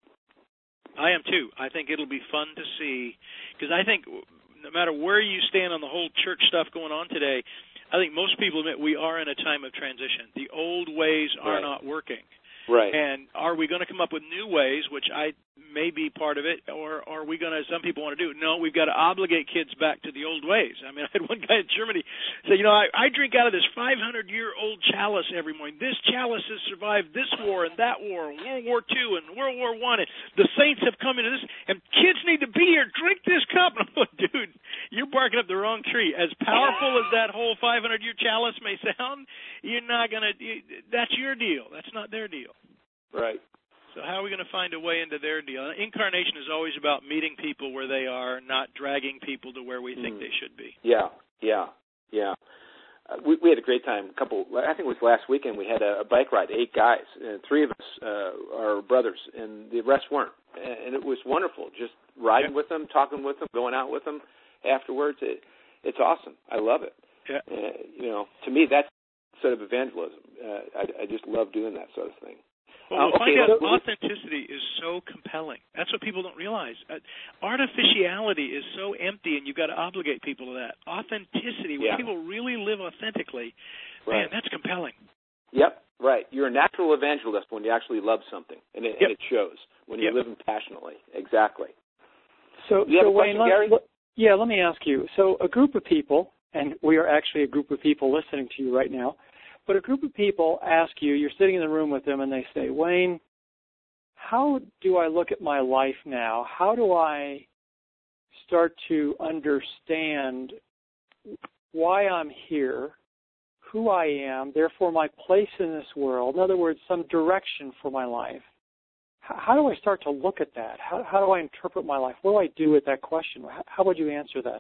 I am too. I think it'll be fun to see because I think no matter where you stand on the whole church stuff going on today, I think most people admit we are in a time of transition. The old ways are right. not working. Right. And are we going to come up with new ways, which I may be part of it, or are we going to, some people want to do, no, we've got to obligate kids back to the old ways. I mean, I had one guy in Germany say, you know, I, I drink out of this five hundred year old chalice every morning. This chalice has survived this war and that war, and World War Two and World War One, and the saints have come into this, and kids need to be here. Drink this cup. And I'm like, dude, you're barking up the wrong tree. As powerful as that whole five hundred year chalice may sound, you're not going to, that's your deal. That's not their deal. Right. So how are we going to find a way into their deal? Incarnation is always about meeting people where they are, not dragging people to where we think mm. they should be. Yeah, yeah, yeah. Uh, we, we had a great time. A couple, I think it was last weekend. We had a, a bike ride, eight guys, and three of us uh, are brothers, and the rest weren't. And it was wonderful, just riding yeah. with them, talking with them, going out with them afterwards. It, it's awesome. I love it. Yeah. Uh, you know, to me, that's sort of evangelism. Uh, I, I just love doing that sort of thing. Well, we'll uh, okay, find out so, authenticity is so compelling. That's what people don't realize. Uh, artificiality is so empty, and you've got to obligate people to that. Authenticity, when yeah. people really live authentically, right. man, that's compelling. Yep, Right. You're a natural evangelist when you actually love something, and it, yep. and it shows when you're yep. living passionately. Exactly. So, Do you have so a question, Wayne, Gary? let, yeah, let me ask you. So a group of people, and we are actually a group of people listening to you right now, but a group of people ask you, you're sitting in the room with them, and they say, Wayne, how do I look at my life now? How do I start to understand why I'm here, who I am, therefore my place in this world? In other words, some direction for my life. How, how do I start to look at that? How, how do I interpret my life? What do I do with that question? How, how would you answer that?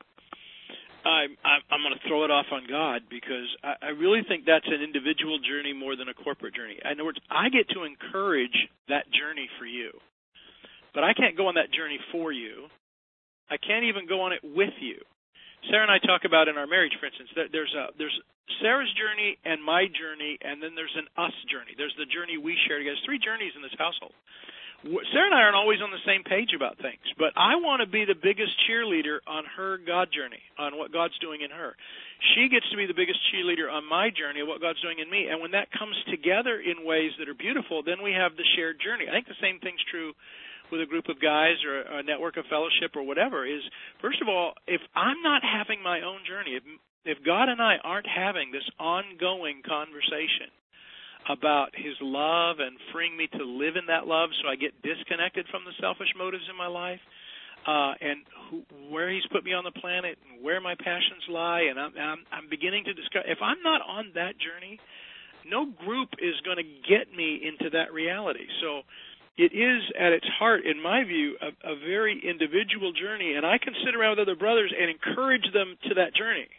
I'm, I'm going to throw it off on God, because I, I really think that's an individual journey more than a corporate journey. In other words, I get to encourage that journey for you, but I can't go on that journey for you. I can't even go on it with you. Sarah and I talk about in our marriage, for instance, that there's a, there's Sarah's journey and my journey, and then there's an us journey. There's the journey we share together. There's three journeys in this household. Sarah and I aren't always on the same page about things, but I want to be the biggest cheerleader on her God journey, on what God's doing in her. She gets to be the biggest cheerleader on my journey of what God's doing in me. And when that comes together in ways that are beautiful, then we have the shared journey. I think the same thing's true with a group of guys or a network of fellowship or whatever. Is, first of all, if I'm not having my own journey, if, if God and I aren't having this ongoing conversation about his love and freeing me to live in that love so I get disconnected from the selfish motives in my life, uh, and who, where he's put me on the planet and where my passions lie, and I'm, I'm, I'm beginning to discover, if I'm not on that journey, no group is going to get me into that reality. So it is, at its heart, in my view, a, a very individual journey, and I can sit around with other brothers and encourage them to that journey.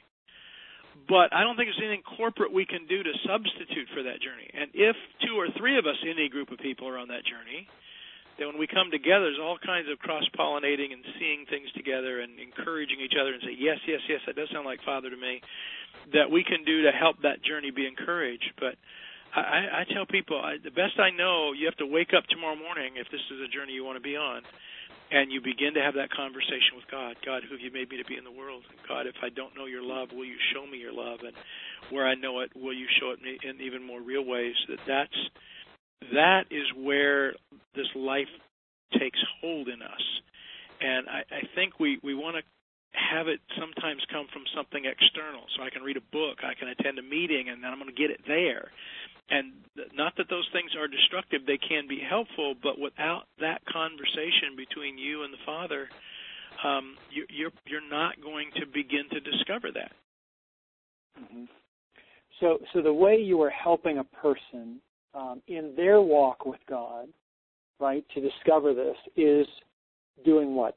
But I don't think there's anything corporate we can do to substitute for that journey. And if two or three of us in a group of people are on that journey, then when we come together, there's all kinds of cross-pollinating and seeing things together and encouraging each other and say, yes, yes, yes, that does sound like Father to me, that we can do to help that journey be encouraged. But I, I tell people, I, the best I know, you have to wake up tomorrow morning, if this is a journey you want to be on, and you begin to have that conversation with God. God, who have you made me to be in the world? And God, if I don't know your love, will you show me your love? And where I know it, will you show it me in even more real ways? That that's, that is where this life takes hold in us. And I, I think we, we want to have it sometimes come from something external. So I can read a book, I can attend a meeting, and then I'm going to get it there. And not that those things are destructive, they can be helpful, but without that conversation between you and the Father, um, you, you're you're not going to begin to discover that. Mm-hmm. So, so the way you are helping a person um, in their walk with God, right, to discover this is doing what?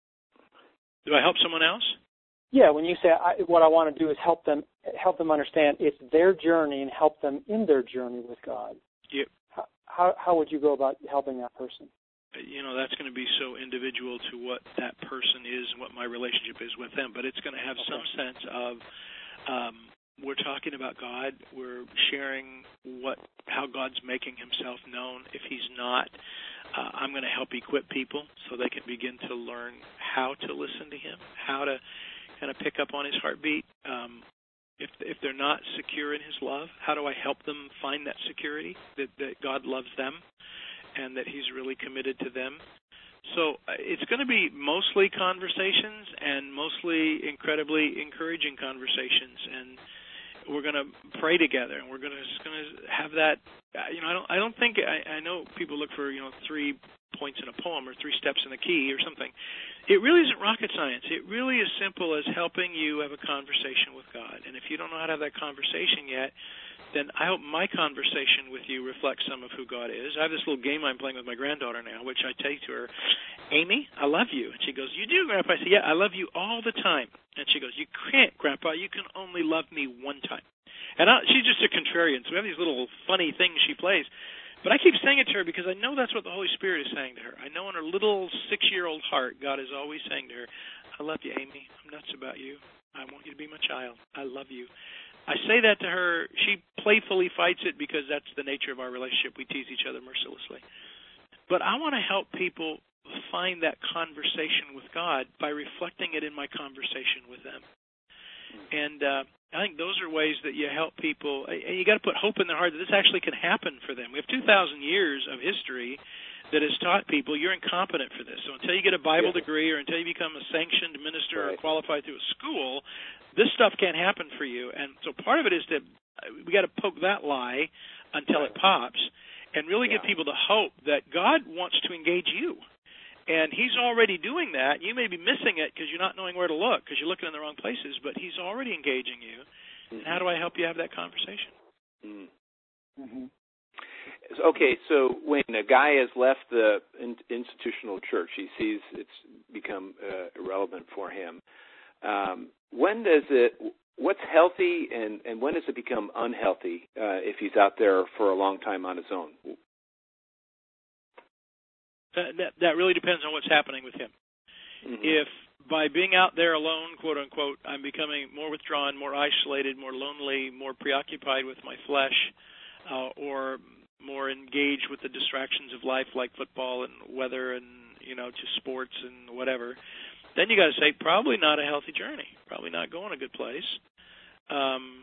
Do I help someone else? Yeah, when you say I, what I want to do is help them help them understand it's their journey and help them in their journey with God. Yep. How, how, how would you go about helping that person? You know, that's going to be so individual to what that person is and what my relationship is with them, but it's going to have okay. some sense of um, we're talking about God, we're sharing what how God's making himself known. If he's not, uh, I'm going to help equip people so they can begin to learn how to listen to him, how to kind of pick up on his heartbeat. Um, if if they're not secure in his love, how do I help them find that security, that, that God loves them and that he's really committed to them? So uh, it's going to be mostly conversations and mostly incredibly encouraging conversations, and we're going to pray together, and we're going to just going to have that. Uh, you know, I don't I don't think I, I know people look for you know three points in a poem or three steps in a key or something. It really isn't rocket science. It really is simple as helping you have a conversation with God. And if you don't know how to have that conversation yet, then I hope my conversation with you reflects some of who God is. I have this little game I'm playing with my granddaughter now, which I say to her, Amy, I love you. And she goes, you do, Grandpa? I say, yeah, I love you all the time. And she goes, you can't, Grandpa. You can only love me one time. And I, she's just a contrarian, so we have these little funny things she plays. But I keep saying it to her because I know that's what the Holy Spirit is saying to her. I know in her little six-year-old heart, God is always saying to her, I love you, Amy. I'm nuts about you. I want you to be my child. I love you. I say that to her. She playfully fights it because that's the nature of our relationship. We tease each other mercilessly. But I want to help people find that conversation with God by reflecting it in my conversation with them. And uh, I think those are ways that you help people. And you got to put hope in their heart that this actually can happen for them. We have two thousand years of history that has taught people you're incompetent for this. So until you get a Bible yeah. degree or until you become a sanctioned minister right. or qualified through a school, this stuff can't happen for you. And so part of it is that we got to poke that lie until right. it pops and really yeah. give people the hope that God wants to engage you. And he's already doing that. You may be missing it because you're not knowing where to look because you're looking in the wrong places, but he's already engaging you. Mm-hmm. And how do I help you have that conversation? Mm-hmm. Mm-hmm. Okay, so when a guy has left the in, institutional church, he sees it's become uh, irrelevant for him. Um, when does it? What's healthy, and, and when does it become unhealthy uh, if he's out there for a long time on his own? That, that, that really depends on what's happening with him. Mm-hmm. If by being out there alone, quote unquote, I'm becoming more withdrawn, more isolated, more lonely, more preoccupied with my flesh, uh, or more engaged with the distractions of life like football and weather and, you know, just sports and whatever, then you got to say probably not a healthy journey, probably not going a good place. Um,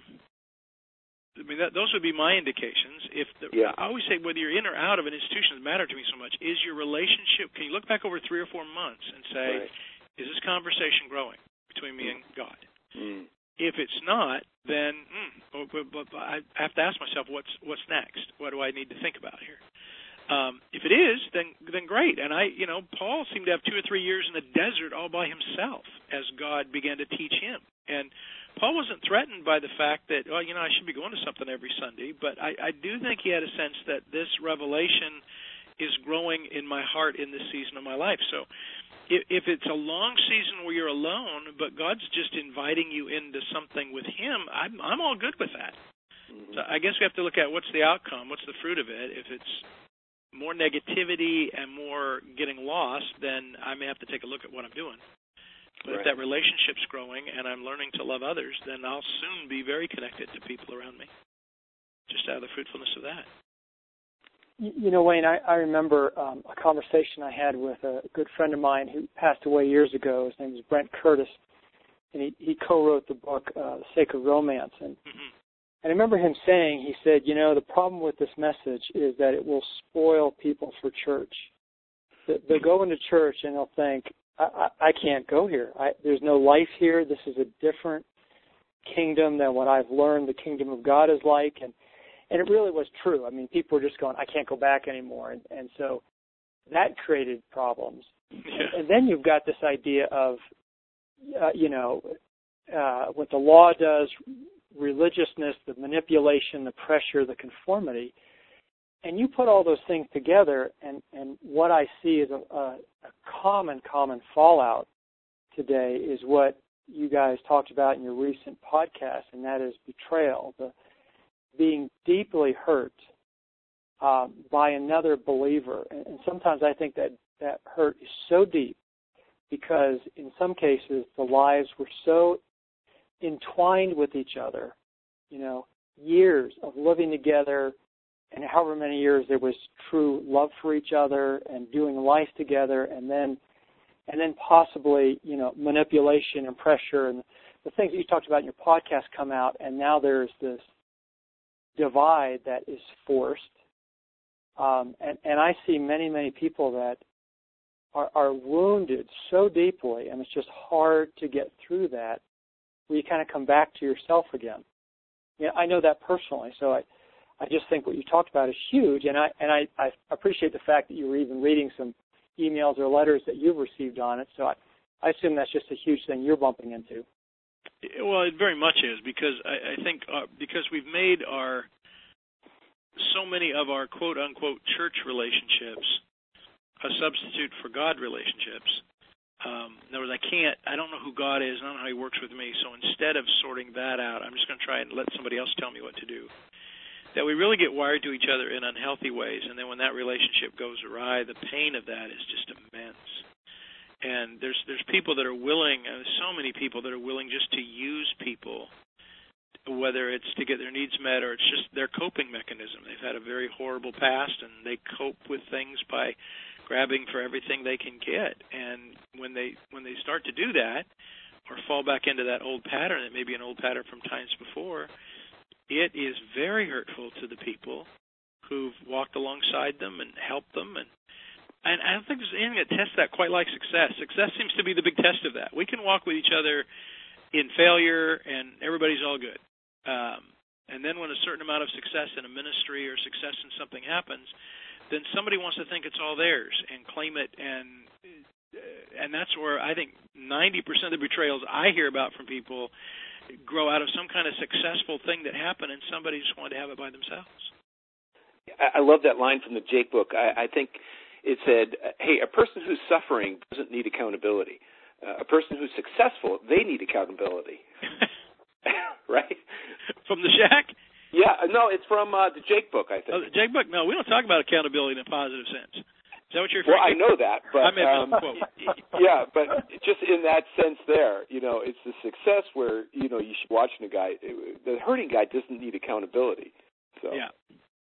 I mean, that, those would be my indications. If the, yeah. I always say whether you're in or out of an institution doesn't matter to me so much. Is your relationship, can you look back over three or four months and say, right. is this conversation growing between me mm. and God? Mm. If it's not, then mm, but, but I have to ask myself, what's what's next? What do I need to think about here? Um, if it is, then then great. And I, you know, Paul seemed to have two or three years in the desert all by himself as God began to teach him. And Paul wasn't threatened by the fact that, well, you know, I should be going to something every Sunday. But I, I do think he had a sense that this revelation is growing in my heart in this season of my life. So if, if it's a long season where you're alone, but God's just inviting you into something with him, I'm, I'm all good with that. Mm-hmm. So I guess we have to look at what's the outcome, what's the fruit of it. If it's more negativity and more getting lost, then I may have to take a look at what I'm doing. But right. if that relationship's growing and I'm learning to love others, then I'll soon be very connected to people around me, just out of the fruitfulness of that. You know, Wayne, I, I remember um, a conversation I had with a good friend of mine who passed away years ago. His name was Brent Curtis, and he, he co-wrote the book, uh, The Sacred Romance. And, mm-hmm. and I remember him saying, he said, you know, the problem with this message is that it will spoil people for church. They'll go into church and they'll think, I, I, I can't go here. I, there's no life here. This is a different kingdom than what I've learned the kingdom of God is like. And And it really was true. I mean, people were just going, I can't go back anymore. And, and so that created problems. Yeah. And, and then you've got this idea of, uh, you know, uh, what the law does, religiousness, the manipulation, the pressure, the conformity. And you put all those things together, and, and what I see is a, a, a common, common fallout today is what you guys talked about in your recent podcast, and that is betrayal, the being deeply hurt uh, by another believer. And, and sometimes I think that that hurt is so deep because in some cases the lives were so entwined with each other, you know, years of living together, and however many years there was true love for each other and doing life together, and then and then possibly, you know, manipulation and pressure and the things that you talked about in your podcast come out, and now there's this divide that is forced. Um, and, and I see many, many people that are, are wounded so deeply, and it's just hard to get through that, where you kind of come back to yourself again. You know, I know that personally, so I, I just think what you talked about is huge, and I and I, I appreciate the fact that you were even reading some emails or letters that you've received on it, so I, I assume that's just a huge thing you're bumping into. Well, it very much is, because I, I think uh, because we've made our so many of our quote-unquote church relationships a substitute for God relationships. Um, in other words, I can't, I don't know who God is, I don't know how he works with me, so instead of sorting that out, I'm just going to try and let somebody else tell me what to do. That we really get wired to each other in unhealthy ways, and then when that relationship goes awry, the pain of that is just immense. And there's there's people that are willing, and there's so many people that are willing just to use people, whether it's to get their needs met or it's just their coping mechanism. They've had a very horrible past, and they cope with things by grabbing for everything they can get. And when they when they start to do that, or fall back into that old pattern that may be an old pattern from times before, it is very hurtful to the people who've walked alongside them and helped them. And, and I don't think there's anything that tests that quite like success. Success seems to be the big test of that. We can walk with each other in failure, and everybody's all good. Um, and then when a certain amount of success in a ministry or success in something happens, then somebody wants to think it's all theirs and claim it, and and that's where I think ninety percent of the betrayals I hear about from people grow out of some kind of successful thing that happened, and somebody just wanted to have it by themselves. I love that line from the Jake book. I, I think it said, hey, a person who's suffering doesn't need accountability. Uh, a person who's successful, they need accountability. Right? From the Shack? Yeah, no, it's from uh, the Jake book, I think. Oh, the Jake book? No, we don't talk about accountability in a positive sense. Is that what you're Well, referring I know that, but I meant um, quote. Yeah, but just in that sense there, you know, it's the success where, you know, you should watch the guy. The hurting guy doesn't need accountability. So. Yeah.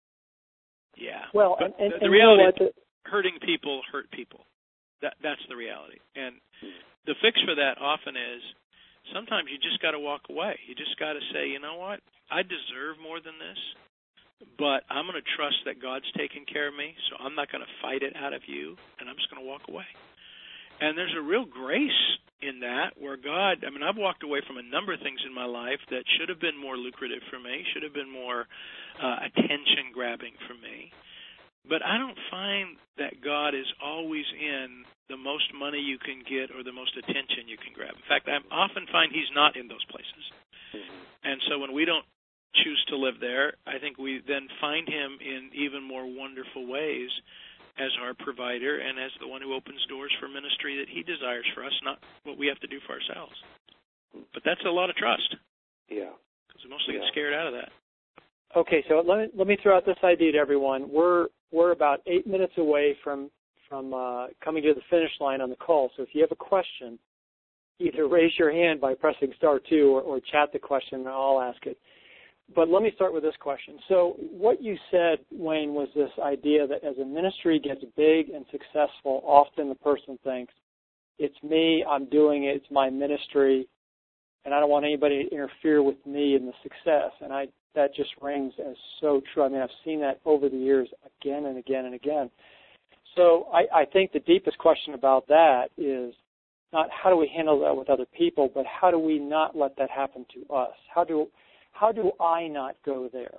Yeah. Well, but and, and, the, the and reality you know is hurting people hurt people. That That's the reality. And the fix for that often is sometimes you just got to walk away. You just got to say, you know what, I deserve more than this. But I'm going to trust that God's taking care of me, so I'm not going to fight it out of you, and I'm just going to walk away. And there's a real grace in that where God, I mean, I've walked away from a number of things in my life that should have been more lucrative for me, should have been more uh, attention-grabbing for me. But I don't find that God is always in the most money you can get or the most attention you can grab. In fact, I often find He's not in those places. And so when we don't choose to live there, I think we then find Him in even more wonderful ways as our provider and as the one who opens doors for ministry that He desires for us, not what we have to do for ourselves. But that's a lot of trust. Yeah. Because we mostly yeah. get scared out of that. Okay, so let me let me throw out this idea to everyone. We're we're about eight minutes away from from uh, coming to the finish line on the call. So if you have a question, either raise your hand by pressing star two or, or chat the question, and I'll ask it. But let me start with this question. So what you said, Wayne, was this idea that as a ministry gets big and successful, often the person thinks, it's me, I'm doing it, it's my ministry, and I don't want anybody to interfere with me in the success. And I that just rings as so true. I mean, I've seen that over the years again and again and again. So I, I think the deepest question about that is not how do we handle that with other people, but how do we not let that happen to us? How do How do I not go there?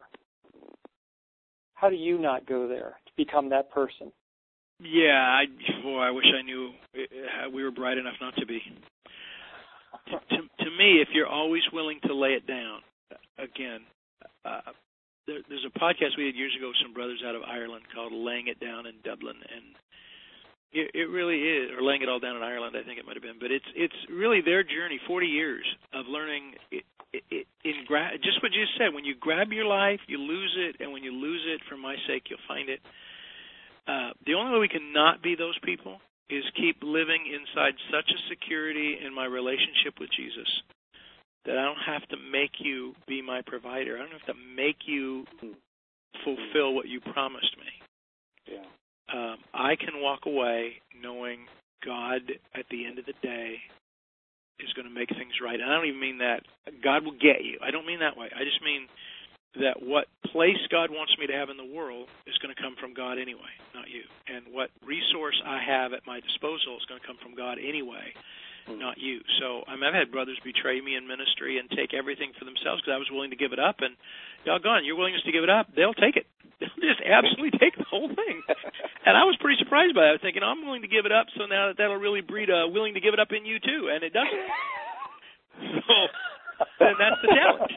How do you not go there to become that person? Yeah, I, boy, I wish I knew we were bright enough not to be. To, to, to me, if you're always willing to lay it down, again, uh, there, there's a podcast we did years ago with some brothers out of Ireland called Laying It Down in Dublin, and it, it really is, or Laying It All Down in Ireland, I think it might have been, but it's it's really their journey, forty years of learning it, it, it, in gra- just what you said. When you grab your life, you lose it, and when you lose it, for my sake, you'll find it. Uh, the only way we can not be those people is keep living inside such a security in my relationship with Jesus that I don't have to make you be my provider. I don't have to make you fulfill what you promised me. Yeah. Um, I can walk away knowing God at the end of the day is going to make things right. And I don't even mean that God will get you. I don't mean that way. I just mean that what place God wants me to have in the world is going to come from God anyway, not you. And what resource I have at my disposal is going to come from God anyway, mm-hmm. not you. So I mean, I've had brothers betray me in ministry and take everything for themselves because I was willing to give it up. And doggone, your willingness to give it up, they'll take it. They'll just absolutely take the whole thing. And I was pretty surprised by that. I was thinking, oh, I'm willing to give it up, so now that that'll really breed a willing to give it up in you too. And it doesn't. So then that's the challenge.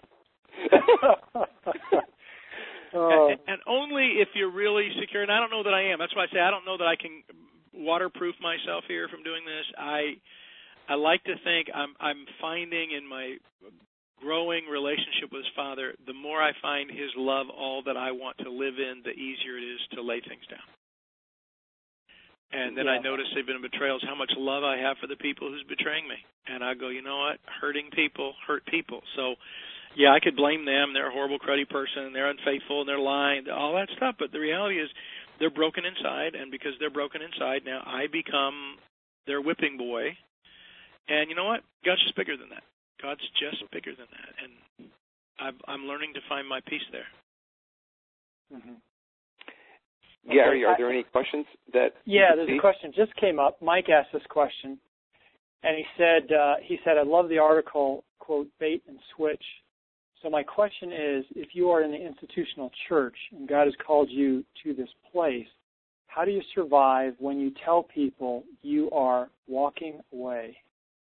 oh. and, and only if you're really secure, and I don't know that I am. That's why I say I don't know that I can waterproof myself here from doing this. I I like to think I'm I'm finding in my growing relationship with His Father, the more I find His love all that I want to live in, the easier it is to lay things down. And then yeah. I notice they've been betrayals, how much love I have for the people who's betraying me. And I go, you know what? Hurting people hurt people. So yeah, I could blame them. They're a horrible, cruddy person. They're unfaithful, and they're lying, all that stuff. But the reality is they're broken inside, and because they're broken inside, now I become their whipping boy. And you know what? God's just bigger than that. God's just bigger than that. And I'm, I'm learning to find my peace there. Mm-hmm. Gary, okay. are there any questions that? Yeah, there's see? a question just came up. Mike asked this question, and he said, uh, he said, I love the article, quote, bait and switch. So my question is, if you are in the institutional church and God has called you to this place, how do you survive when you tell people you are walking away?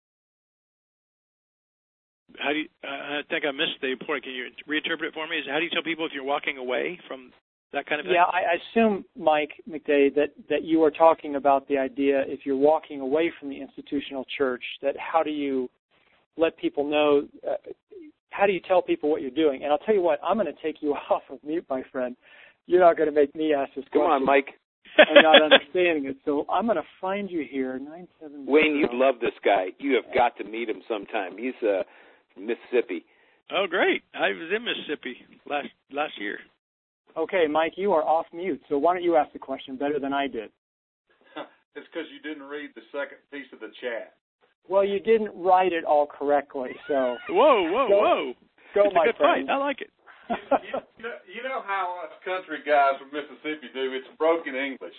How do you, uh, I think I missed the point. Can you reinterpret it for me? Is how do you tell people if you're walking away from that kind of thing? Yeah, I assume, Mike McDade, that, that you are talking about the idea if you're walking away from the institutional church, that how do you let people know, uh, how do you tell people what you're doing? And I'll tell you what, I'm going to take you off of mute, my friend. You're not going to make me ask this question. Come on, Mike. I'm not understanding it. So I'm going to find you here, nine seven zero. Wayne, you'd love this guy. You have got to meet him sometime. He's uh, from Mississippi. Oh, great. I was in Mississippi last last year. Okay, Mike, you are off mute, so why don't you ask the question better than I did? It's because you didn't read the second piece of the chat. Well, you didn't write it all correctly, so... Whoa, whoa, go, whoa. Go, it's my a good friend. fight. I like it. you, you, know, you know how us country guys from Mississippi do? It's broken English.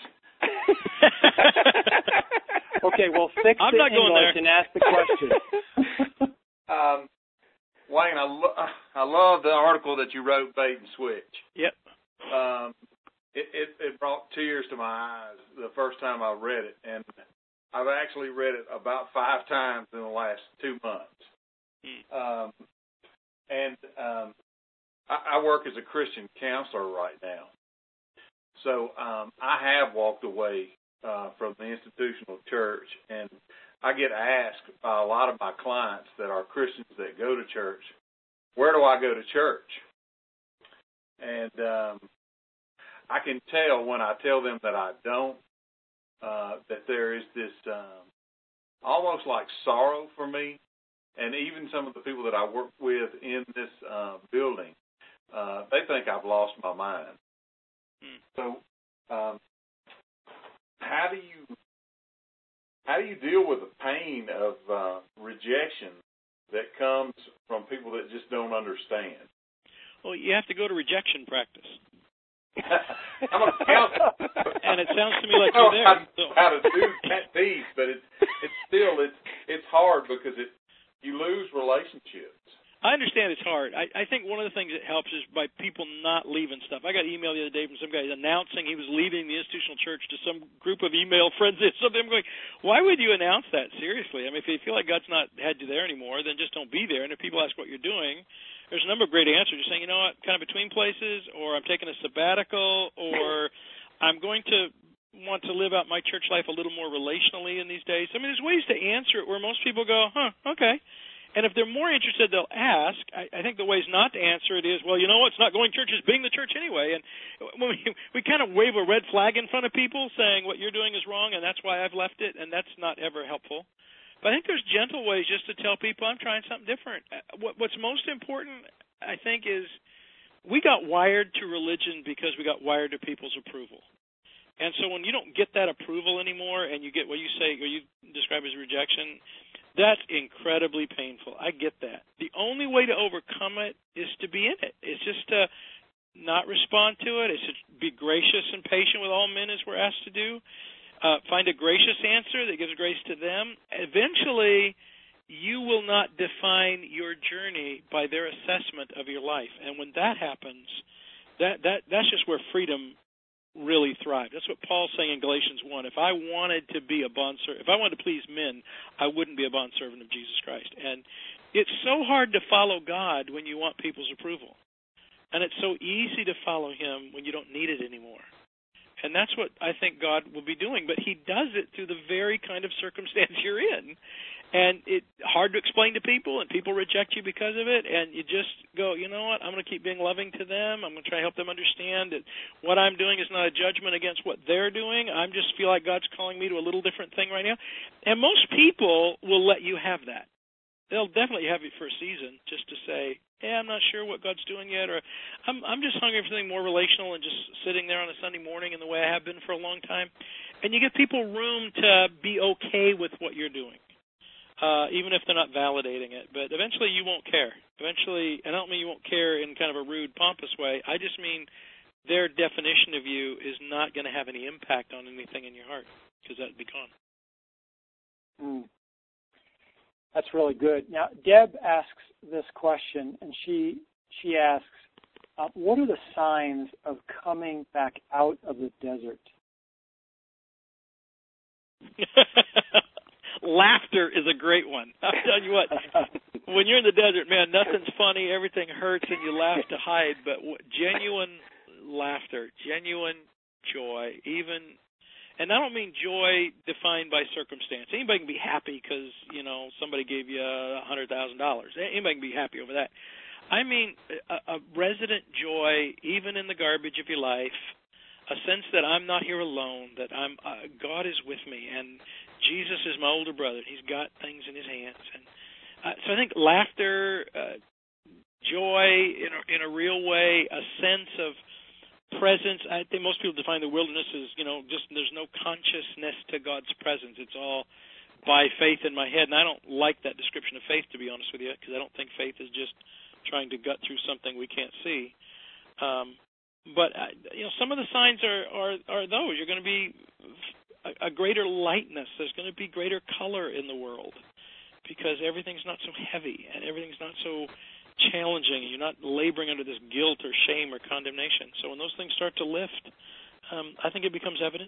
Okay, well, fix I'm the not going English there. and ask the question. um, Wayne, I, lo- I love the article that you wrote, Bait and Switch. Yep. Um, it, it, it brought tears to my eyes the first time I read it, and I've actually read it about five times in the last two months. Hmm. Um, and um, I, I work as a Christian counselor right now. So um, I have walked away uh, from the institutional church, and I get asked by a lot of my clients that are Christians that go to church, where do I go to church? And um, I can tell when I tell them that I don't, uh, that there is this um, almost like sorrow for me. And even some of the people that I work with in this uh, building, uh, they think I've lost my mind. Hmm. So um, how do you how do you deal with the pain of uh, rejection that comes from people that just don't understand? Well, you have to go to rejection practice. I'm a counselor. And it sounds to me like I know you're there. how, So. how to do these, but it's it's still it's it's hard because it you lose relationships. I understand it's hard. I, I think one of the things that helps is by people not leaving stuff. I got an email the other day from some guy announcing he was leaving the institutional church to some group of email friends. Something I'm going, why would you announce that? Seriously. I mean, if you feel like God's not had you there anymore, then just don't be there. And if people ask what you're doing, there's a number of great answers. You're saying, you know what, kind of between places, or I'm taking a sabbatical, or I'm going to want to live out my church life a little more relationally in these days. I mean, there's ways to answer it where most people go, huh, okay. And if they're more interested, they'll ask. I, I think the ways not to answer it is, well, you know what, it's not going church, it's being the church anyway. And when we, we kind of wave a red flag in front of people saying what you're doing is wrong and that's why I've left it, and that's not ever helpful. But I think there's gentle ways just to tell people I'm trying something different. What, what's most important, I think, is we got wired to religion because we got wired to people's approval. And so when you don't get that approval anymore and you get what you say, or you describe as rejection, that's incredibly painful. I get that. The only way to overcome it is to be in it. It's just to not respond to it. It's to be gracious and patient with all men as we're asked to do. Uh, find a gracious answer that gives grace to them. Eventually, you will not define your journey by their assessment of your life. And when that happens, that, that that's just where freedom really thrive. That's what Paul's saying in Galatians one. If I wanted to be a bondservant, if I wanted to please men, I wouldn't be a bondservant of Jesus Christ. And it's so hard to follow God when you want people's approval. And it's so easy to follow him when you don't need it anymore. And that's what I think God will be doing. But he does it through the very kind of circumstance you're in. And it's hard to explain to people, and people reject you because of it, and you just go, you know what, I'm going to keep being loving to them. I'm going to try to help them understand that what I'm doing is not a judgment against what they're doing. I just feel like God's calling me to a little different thing right now. And most people will let you have that. They'll definitely have you for a season just to say, yeah, I'm not sure what God's doing yet, or I'm I'm just hungry for something more relational and just sitting there on a Sunday morning in the way I have been for a long time. And you give people room to be okay with what you're doing. uh, even if they're not validating it. But eventually you won't care. Eventually, and I don't mean you won't care in kind of a rude, pompous way. I just mean their definition of you is not going to have any impact on anything in your heart because that would be gone. Mm. That's really good. Now, Deb asks this question, and she she asks, uh, what are the signs of coming back out of the desert? Laughter is a great one. I'll tell you what, when you're in the desert, man, nothing's funny, everything hurts, and you laugh to hide, but what, genuine laughter, genuine joy, even, and I don't mean joy defined by circumstance. Anybody can be happy because, you know, somebody gave you a one hundred thousand dollars. Anybody can be happy over that. I mean a, a resident joy, even in the garbage of your life, a sense that I'm not here alone, that I'm uh, God is with me, and Jesus is my older brother. He's got things in his hands. And uh, so I think laughter, uh, joy in a, in a real way, a sense of presence. I think most people define the wilderness as, you know, just there's no consciousness to God's presence. It's all by faith in my head. And I don't like that description of faith, to be honest with you, because I don't think faith is just trying to gut through something we can't see. Um, but, uh, you know, some of the signs are, are, are those. You're going to be a, a greater lightness. There's going to be greater color in the world because everything's not so heavy and everything's not so challenging. You're not laboring under this guilt or shame or condemnation. So when those things start to lift, um, I think it becomes evident.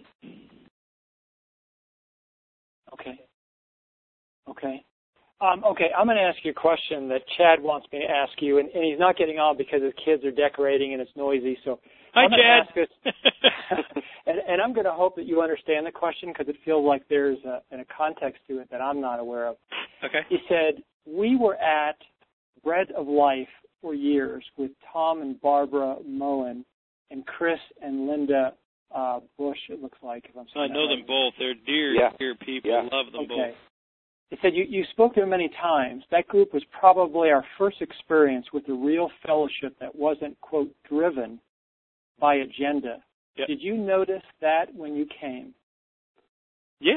Okay. Okay. Um, okay, I'm going to ask you a question that Chad wants me to ask you, and, and he's not getting on because his kids are decorating and it's noisy. So Hi, I'm going Chad. to ask this, and, and I'm going to hope that you understand the question because it feels like there's a, a context to it that I'm not aware of. Okay. He said, we were at Bread of Life for years with Tom and Barbara Moen and Chris and Linda uh, Bush, it looks like. If I'm saying I know right. them both. They're dear, yeah. dear people. Yeah. Love them okay. both. He said, you, you spoke there many times. That group was probably our first experience with a real fellowship that wasn't, quote, driven by agenda. Yep. Did you notice that when you came? Yeah.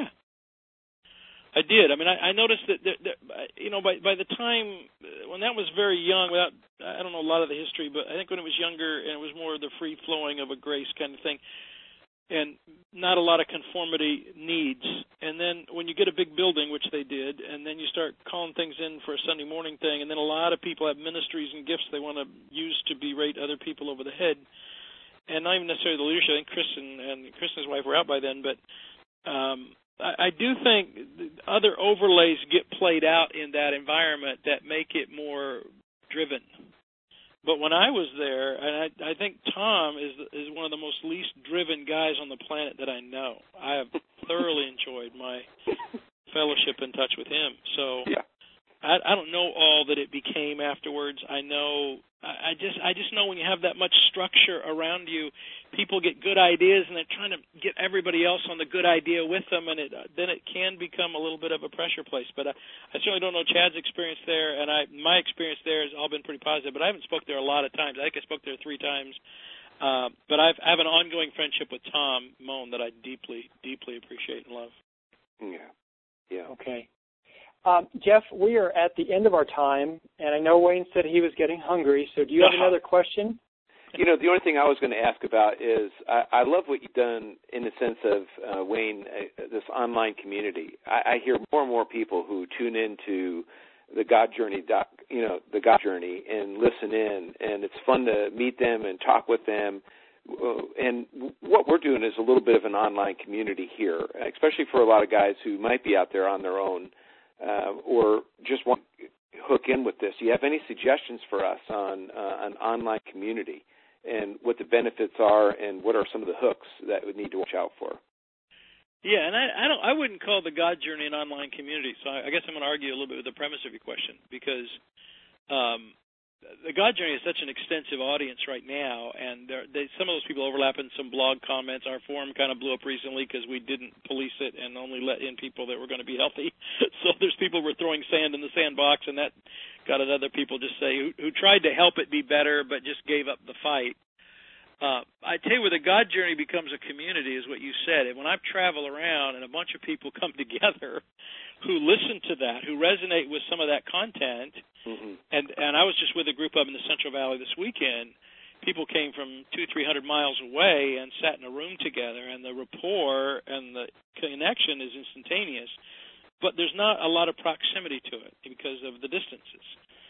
I did. I mean, I, I noticed that, that, that, you know, by by the time, when that was very young, without, I don't know a lot of the history, but I think when it was younger and it was more the free-flowing of a grace kind of thing, and not a lot of conformity needs. And then when you get a big building, which they did, and then you start calling things in for a Sunday morning thing, and then a lot of people have ministries and gifts they want to use to berate other people over the head, and not even necessarily the leadership. I think Chris and, and Chris and his wife were out by then, but um, I, I do think other overlays get played out in that environment that make it more driven. But when I was there, and I, I think Tom is is one of the most least driven guys on the planet that I know. I have thoroughly enjoyed my fellowship and touch with him. So yeah. I, I don't know all that it became afterwards. I know I, I just I just know when you have that much structure around you, people get good ideas and they're trying to get everybody else on the good idea with them, and it then it can become a little bit of a pressure place. But I, I certainly don't know Chad's experience there, and I my experience there has all been pretty positive. But I haven't spoke there a lot of times. I think I spoke there three times. Uh, but I've, I have an ongoing friendship with Tom Moen that I deeply, deeply appreciate and love. Yeah. Yeah. Okay. Um, Jeff, we are at the end of our time, and I know Wayne said he was getting hungry, so do you have Uh-huh. another question? You know, the only thing I was going to ask about is I, I love what you've done in the sense of, uh, Wayne, uh, this online community. I, I hear more and more people who tune into the God Journey, doc, you know, the God Journey and listen in, and it's fun to meet them and talk with them. Uh, and what we're doing is a little bit of an online community here, especially for a lot of guys who might be out there on their own uh, or just want to hook in with this. Do you have any suggestions for us on uh, an online community and what the benefits are and what are some of the hooks that we need to watch out for? Yeah, and I, I don't. I wouldn't call the God Journey an online community. So I, I guess I'm going to argue a little bit with the premise of your question because um, the God Journey is such an extensive audience right now, and there, they, some of those people overlap in some blog comments. Our forum kind of blew up recently because we didn't police it and only let in people that were going to be healthy. So there's people who were throwing sand in the sandbox, and that got at other people just say who, who tried to help it be better but just gave up the fight. Uh, I tell you where the God journey becomes a community is what you said. And when I travel around and a bunch of people come together who listen to that, who resonate with some of that content, mm-hmm. and, and I was just with a group up in the Central Valley this weekend. People came from two, three hundred miles away and sat in a room together, and the rapport and the connection is instantaneous. But there's not a lot of proximity to it because of the distances.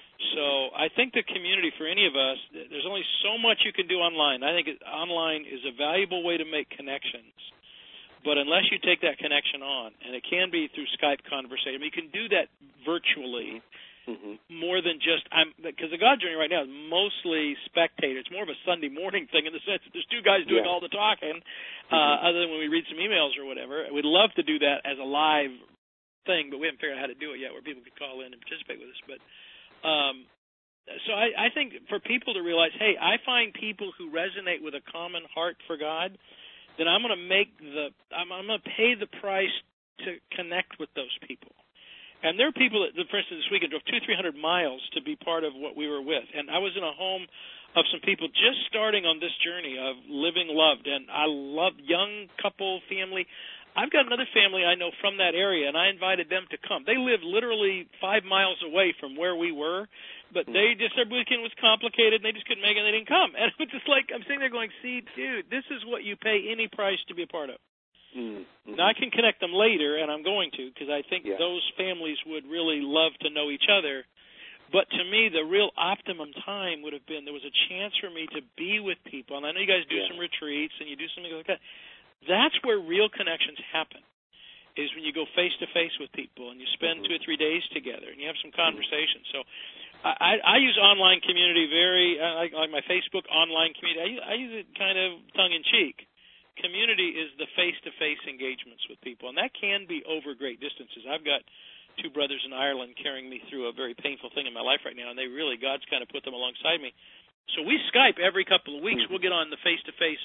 So I think the community for any of us, there's only so much you can do online. I think it, online is a valuable way to make connections. But unless you take that connection on, and it can be through Skype conversation, I mean, you can do that virtually mm-hmm. more than just, I'm because the God Journey right now is mostly spectator. It's more of a Sunday morning thing in the sense that there's two guys doing yeah. all the talking, mm-hmm. uh, other than when we read some emails or whatever. We'd love to do that as a live thing, but we haven't figured out how to do it yet where people could call in and participate with us. But Um, so I, I think for people to realize, hey, I find people who resonate with a common heart for God, then I'm going to make the, I'm, I'm going to pay the price to connect with those people. And there are people that, for instance, this weekend drove two, three hundred miles to be part of what we were with. And I was in a home of some people just starting on this journey of living loved. And I love young couple, family. I've got another family I know from that area, and I invited them to come. They live literally five miles away from where we were, but they just, their weekend was complicated, and they just couldn't make it, and they didn't come. And it's just like, I'm sitting there going, see, dude, this is what you pay any price to be a part of. Mm-hmm. Now, I can connect them later, and I'm going to, because I think yeah. those families would really love to know each other. But to me, the real optimum time would have been there was a chance for me to be with people. And I know you guys do yeah. some retreats, and you do something like that. That's where real connections happen, is when you go face-to-face with people and you spend mm-hmm. two or three days together and you have some conversations. So I, I use online community very, uh, like, like my Facebook online community, I, I use it kind of tongue-in-cheek. Community is the face-to-face engagements with people, and that can be over great distances. I've got two brothers in Ireland carrying me through a very painful thing in my life right now, and they really, God's kind of put them alongside me. So we Skype every couple of weeks. Mm-hmm. We'll get on the face-to-face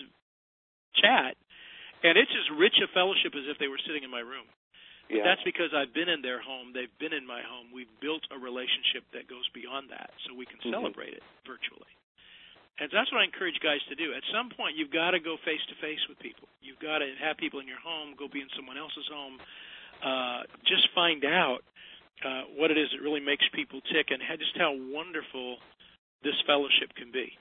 chat. And it's as rich a fellowship as if they were sitting in my room. Yeah. That's because I've been in their home. They've been in my home. We've built a relationship that goes beyond that, so we can mm-hmm. celebrate it virtually. And that's what I encourage guys to do. At some point, you've got to go face-to-face with people. You've got to have people in your home, go be in someone else's home. Uh, just find out uh, what it is that really makes people tick and just how wonderful this fellowship can be.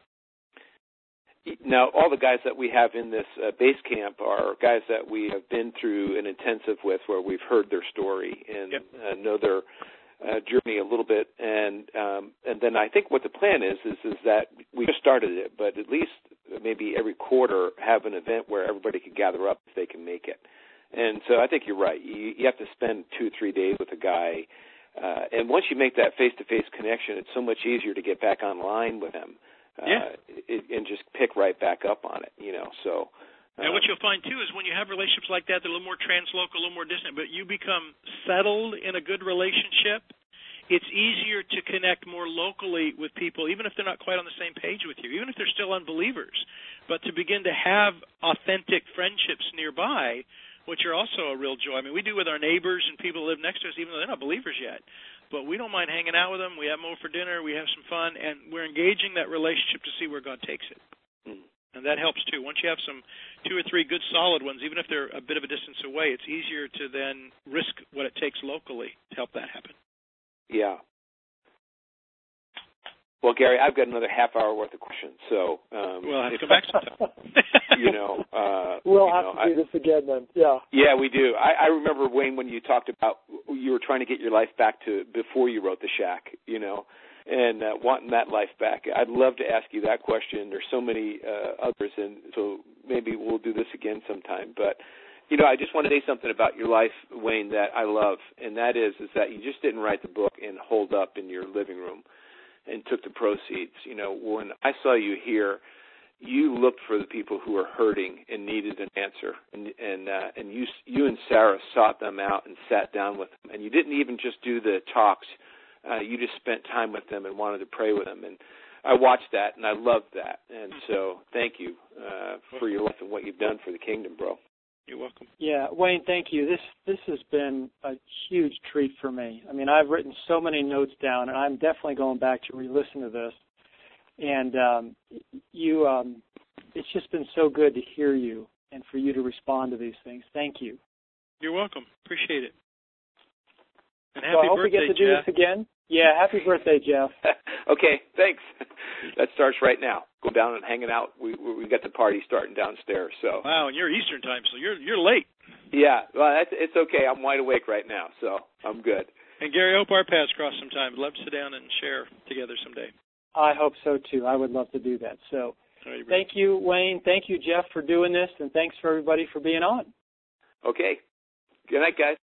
Now, all the guys that we have in this uh, base camp are guys that we have been through an intensive with where we've heard their story and yep. uh, know their uh, journey a little bit. And um, and then I think what the plan is, is, is that we just started it, but at least maybe every quarter have an event where everybody can gather up if they can make it. And so I think you're right. You, you have to spend two, three days with a guy. Uh, and once you make that face-to-face connection, it's so much easier to get back online with him. Yeah. Uh, it, and just pick right back up on it, you know. So, uh, and what you'll find too is when you have relationships like that, they're a little more translocal, a little more distant, but you become settled in a good relationship. It's easier to connect more locally with people, even if they're not quite on the same page with you, even if they're still unbelievers. But to begin to have authentic friendships nearby, which are also a real joy. I mean, we do with our neighbors and people who live next to us, even though they're not believers yet. But we don't mind hanging out with them. We have them over for dinner. We have some fun, and we're engaging that relationship to see where God takes it. Mm. And that helps, too. Once you have some two or three good, solid ones, even if they're a bit of a distance away, it's easier to then risk what it takes locally to help that happen. Yeah. Well, Gary, I've got another half hour worth of questions, so um, we'll have to come back sometime. You know, uh, we'll you have know, to do I, this again then. Yeah. Yeah, we do. I, I remember, Wayne, when you talked about you were trying to get your life back to before you wrote The Shack, you know, and uh, wanting that life back. I'd love to ask you that question. There's so many uh, others, and so maybe we'll do this again sometime. But you know, I just want to say something about your life, Wayne, that I love, and that is is that you just didn't write the book and hold up in your living room and took the proceeds. You know, when I saw you here, you looked for the people who were hurting and needed an answer, and and uh, and you you and Sarah sought them out and sat down with them, and you didn't even just do the talks. Uh, you just spent time with them and wanted to pray with them, and I watched that, and I loved that, and so thank you uh, for your life and what you've done for the kingdom, bro. You're welcome. Yeah, Wayne, thank you. This this has been a huge treat for me. I mean, I've written so many notes down, and I'm definitely going back to re-listen to this. And um, you, um, it's just been so good to hear you and for you to respond to these things. Thank you. You're welcome. Appreciate it. And happy so I hope birthday, we get to do Jeff. this again. Yeah, happy birthday, Jeff. Okay, thanks. That starts right now. Go down and hanging out. We we got the party starting downstairs. So. Wow, and you're Eastern time, so you're you're late. Yeah, well, that's, it's okay. I'm wide awake right now, so I'm good. And Gary, I hope our paths cross sometime. I'd love to sit down and share together someday. I hope so too. I would love to do that. So, right, thank you, Wayne. Thank you, Jeff, for doing this, and thanks for everybody for being on. Okay. Good night, guys.